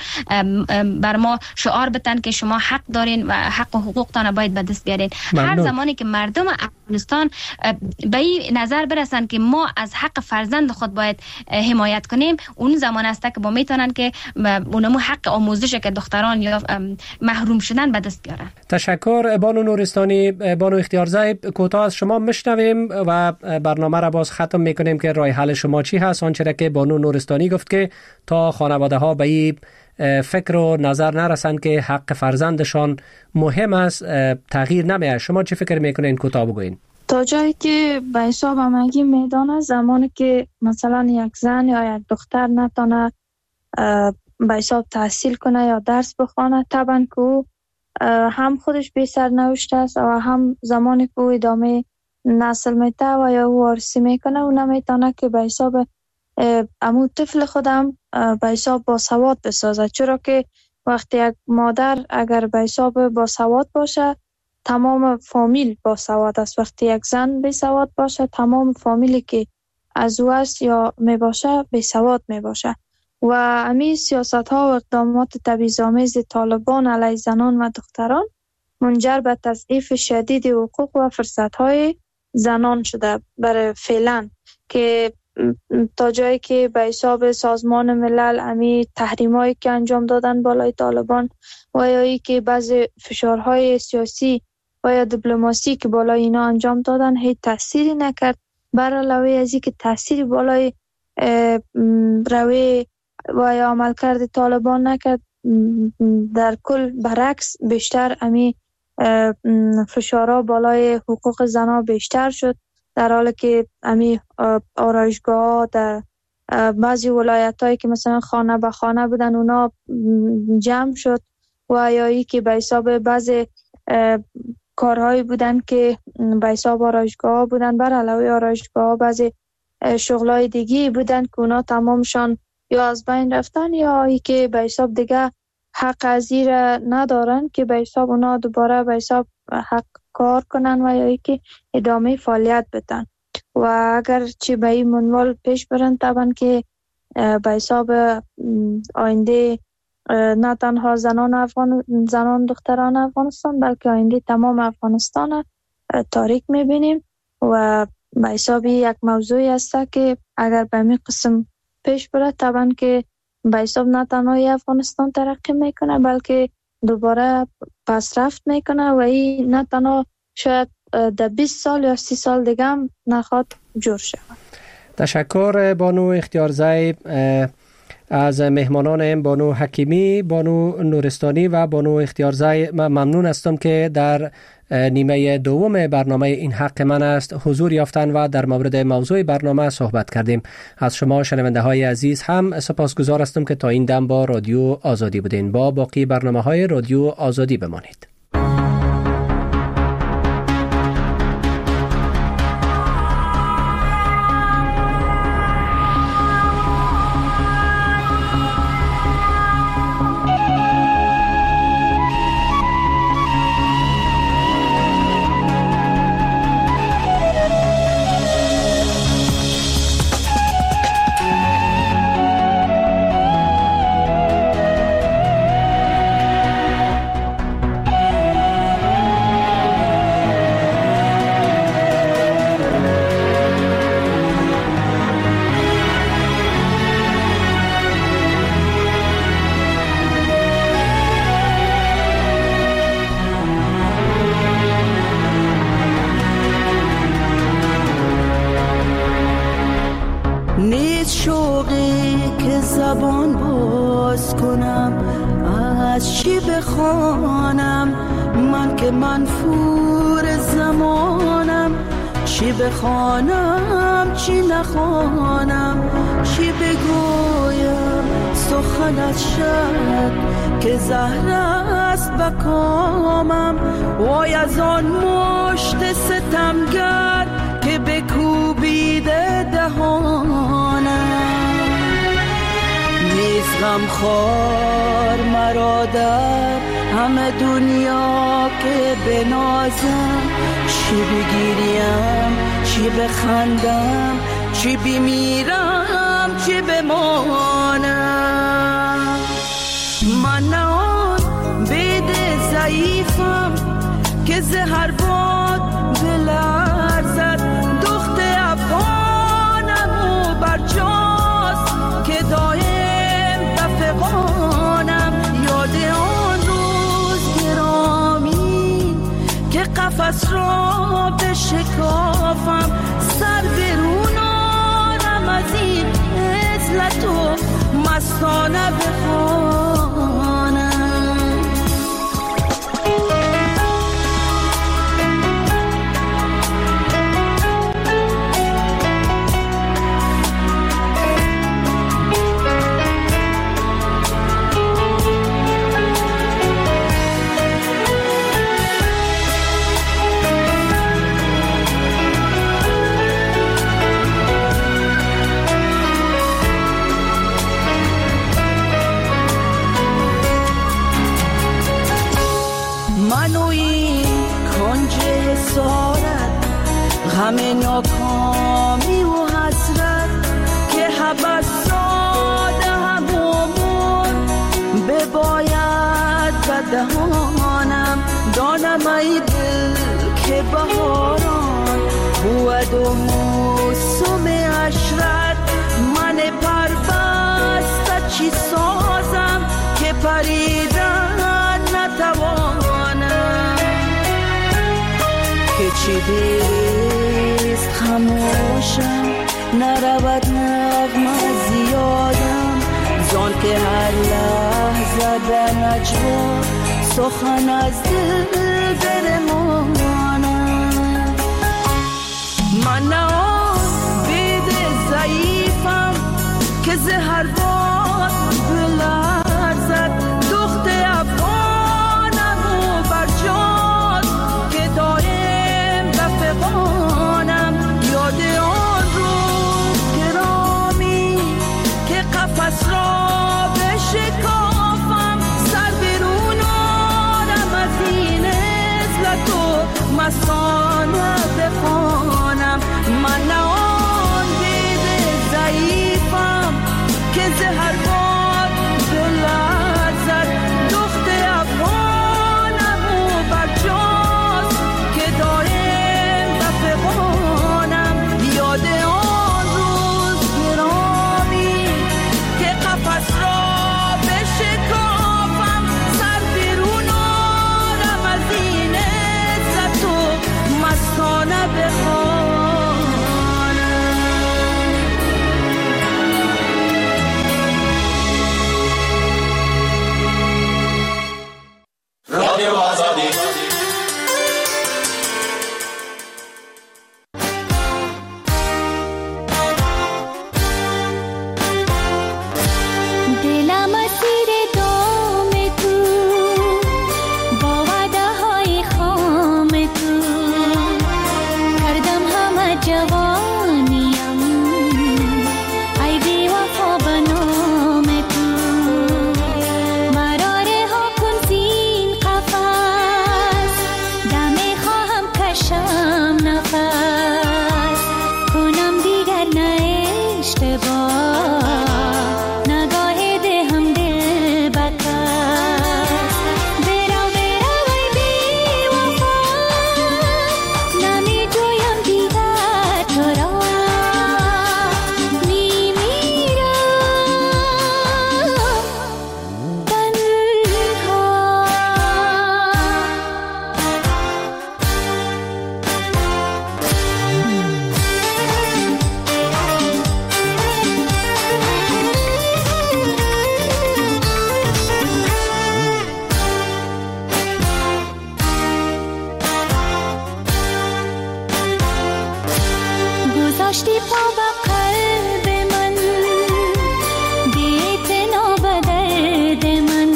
بر ما شعار بتن که شما حق دارین و حق و حقوقتان باید به دست بیارید. هر زمانی که مردم افغانستان به این نظر برسن که ما از حق فرزند خود باید حمایت کنیم، اون زمان است که با میتونن که اونمو حق آموزش که دختران یا محروم شدن به دست بیارن.
تشکر بانو نورستانی. بانو اختیارزی، کوتاه از شما میشنویم و برنامه را باز ختم میکنیم که راه حل شما چی هست. آنچه که بانو نورستانی گفت که تا خانواده ها به این فکر و نظر نرسند که حق فرزندشان مهم است تغییر نمیاد. شما چه فکر میکنین؟ کوتاه بگوین.
تا جایی که به حساب همگی میدانه، زمانی که مثلا یک زن یا یک دختر نتانه به حساب تحصیل کنه یا درس بخوانه، طبعا که او هم خودش بی سرنوشت است و هم زمانی که او ادامه نسل میده و یا او وارثی میکنه، او نمیتونه که به حساب امو طفل خودم به حساب با سواد بسازه. چرا که وقتی یک مادر اگر به حساب با سواد باشه، تمام فامیل با سواد است. وقتی یک زن بی سواد باشه، تمام فامیلی که از او است یا می باشه بی سواد می باشه. و امی سیاست ها و اقدامات تبعیض‌آمیز طالبان علیه زنان و دختران منجر به تضعیف شدید حقوق و فرصت های زنان شده برای فعلا، که تا جایی که به حساب سازمان ملل امی تحریم هایی که انجام دادن بالای طالبان و یا ای که بعضی فشارهای سیاسی و یا دیپلماسی که بالای اینا انجام دادن هیچ تأثیری نکرد، بر علاوه از این که تأثیری بالای روی و یا عملکرد طالبان نکرد، در کل برعکس بیشتر امی فشارها بالای حقوق زنها بیشتر شد، در حالی که امی آرایشگاه در بعضی ولایت هایی که مثلا خانه به خانه بودن اونا جمع شد و یا ای که به حساب بعضی کارهایی بودن که به حساب آرایشگاه بودن، بر علاوه آرایشگاه بعضی شغلای دیگی بودن که اونا تمامشان یا از بین رفتن یا ای که به حساب دیگه حق ازیر ندارن که به حساب اونا دوباره به حساب حق کار کنن و یا ای که ادامه فعالیت بدن. و اگر چی به این منوال پیش برن، طبعا که به حساب آینده نه تنها زنان افغان زنان دختران افغانستان بلکه آینده تمام افغانستان تاریک میبینیم. و به حساب یک موضوعی است که اگر به می قسم پیش بره، طبعا که به حساب نه تنها افغانستان ترقی میکنه بلکه دوباره پسرفت میکنه و این نه تنها شاید در بیست سال یا سی سال دیگه هم نخواد جور شود.
تشکر بانو اختیارزی از مهمانان بانو حکیمی، بانو نورستانی و بانو اختیارزی. ممنون هستم که در نیمه دوم برنامه این حق من است حضور یافتن و در مورد موضوع برنامه صحبت کردیم. از شما شنونده های عزیز هم سپاسگزار هستم که تا این دم با رادیو آزادی بودین. با باقی برنامه های رادیو آزادی بمانید.
بخوانم چی نخوانم، چی بگویم سخنت شد که زهر است بکامم. وای از آن مشت ستمگر که بکوبیده دهانم. نیز غم خور مرا در همه دنیا که بنازم، چی بگیریم چی بخندم، چی بمیرم چی بمانم. من نه آن بید ضعیفم که زهر باد بلرزد، دخت افغانم و برجاست که دایم بفغانم. یاد آن روز گرامی که قفس را به شکافم، سر برونانم از این عزلت و مستانه بخوانم. دانم ای دل که بهاران بود و موسم عشرت، من پربسته چی سازم که پریدن نتوانم، که چی دیست خموشم نرود نغمه زیادم، زان که هر لحظه در نجوا سخن از دل برمانم. من نه بید ضعیفم که زهر باد بلرزد، دخت افغانم و برجاد که دایم بفغانم، یاد آن روز گرامی که قفس را بشکافم، سر بیرون آرم از این عزلت و مستانه بخوانم. من نه آن بید ضعیفم که زهر باد بلرزد، دخت افغانم و برجاست که دایم بفغانم، یاد آن روز گرامی که قفس را بشکافم، سر بیرون آرم از این عزت و مستانه بخوانم.
رادیو آزادی
دلم اسیر دام تو، با وعده های خام تو، کردم همه جوانیم ای بی وفا به نام تو، مرا رها کن زین قفس، دم خواهم کشم نفس، کنم دیگر نه اشتباه، نگاه دهم دل بکس، برو برو ای بی وفا، نمی جویم دیگر تو را، می میرم تنها. گذاشتی پا به قلب من، بی اعتنا به درد من،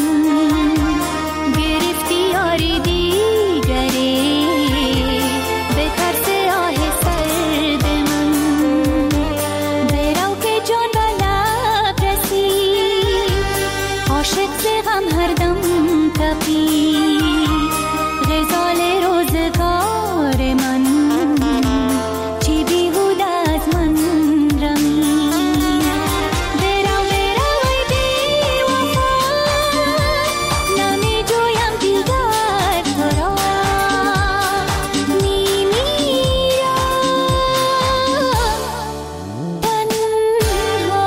گرفتی یاری دیگری به ترس آه سرد من، برو که جان به لب رسید، عاشق ز غم هر دم تپید، غزال روزگار من چی بیهوده از من رمید، برو برو ای بی وفا، نمی جویم دیگر تو را، می میرم تنها.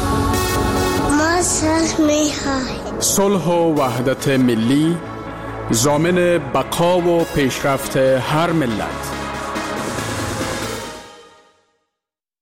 صلح و وحدت ملی
ضامن بقا و پیشرفت هر ملت.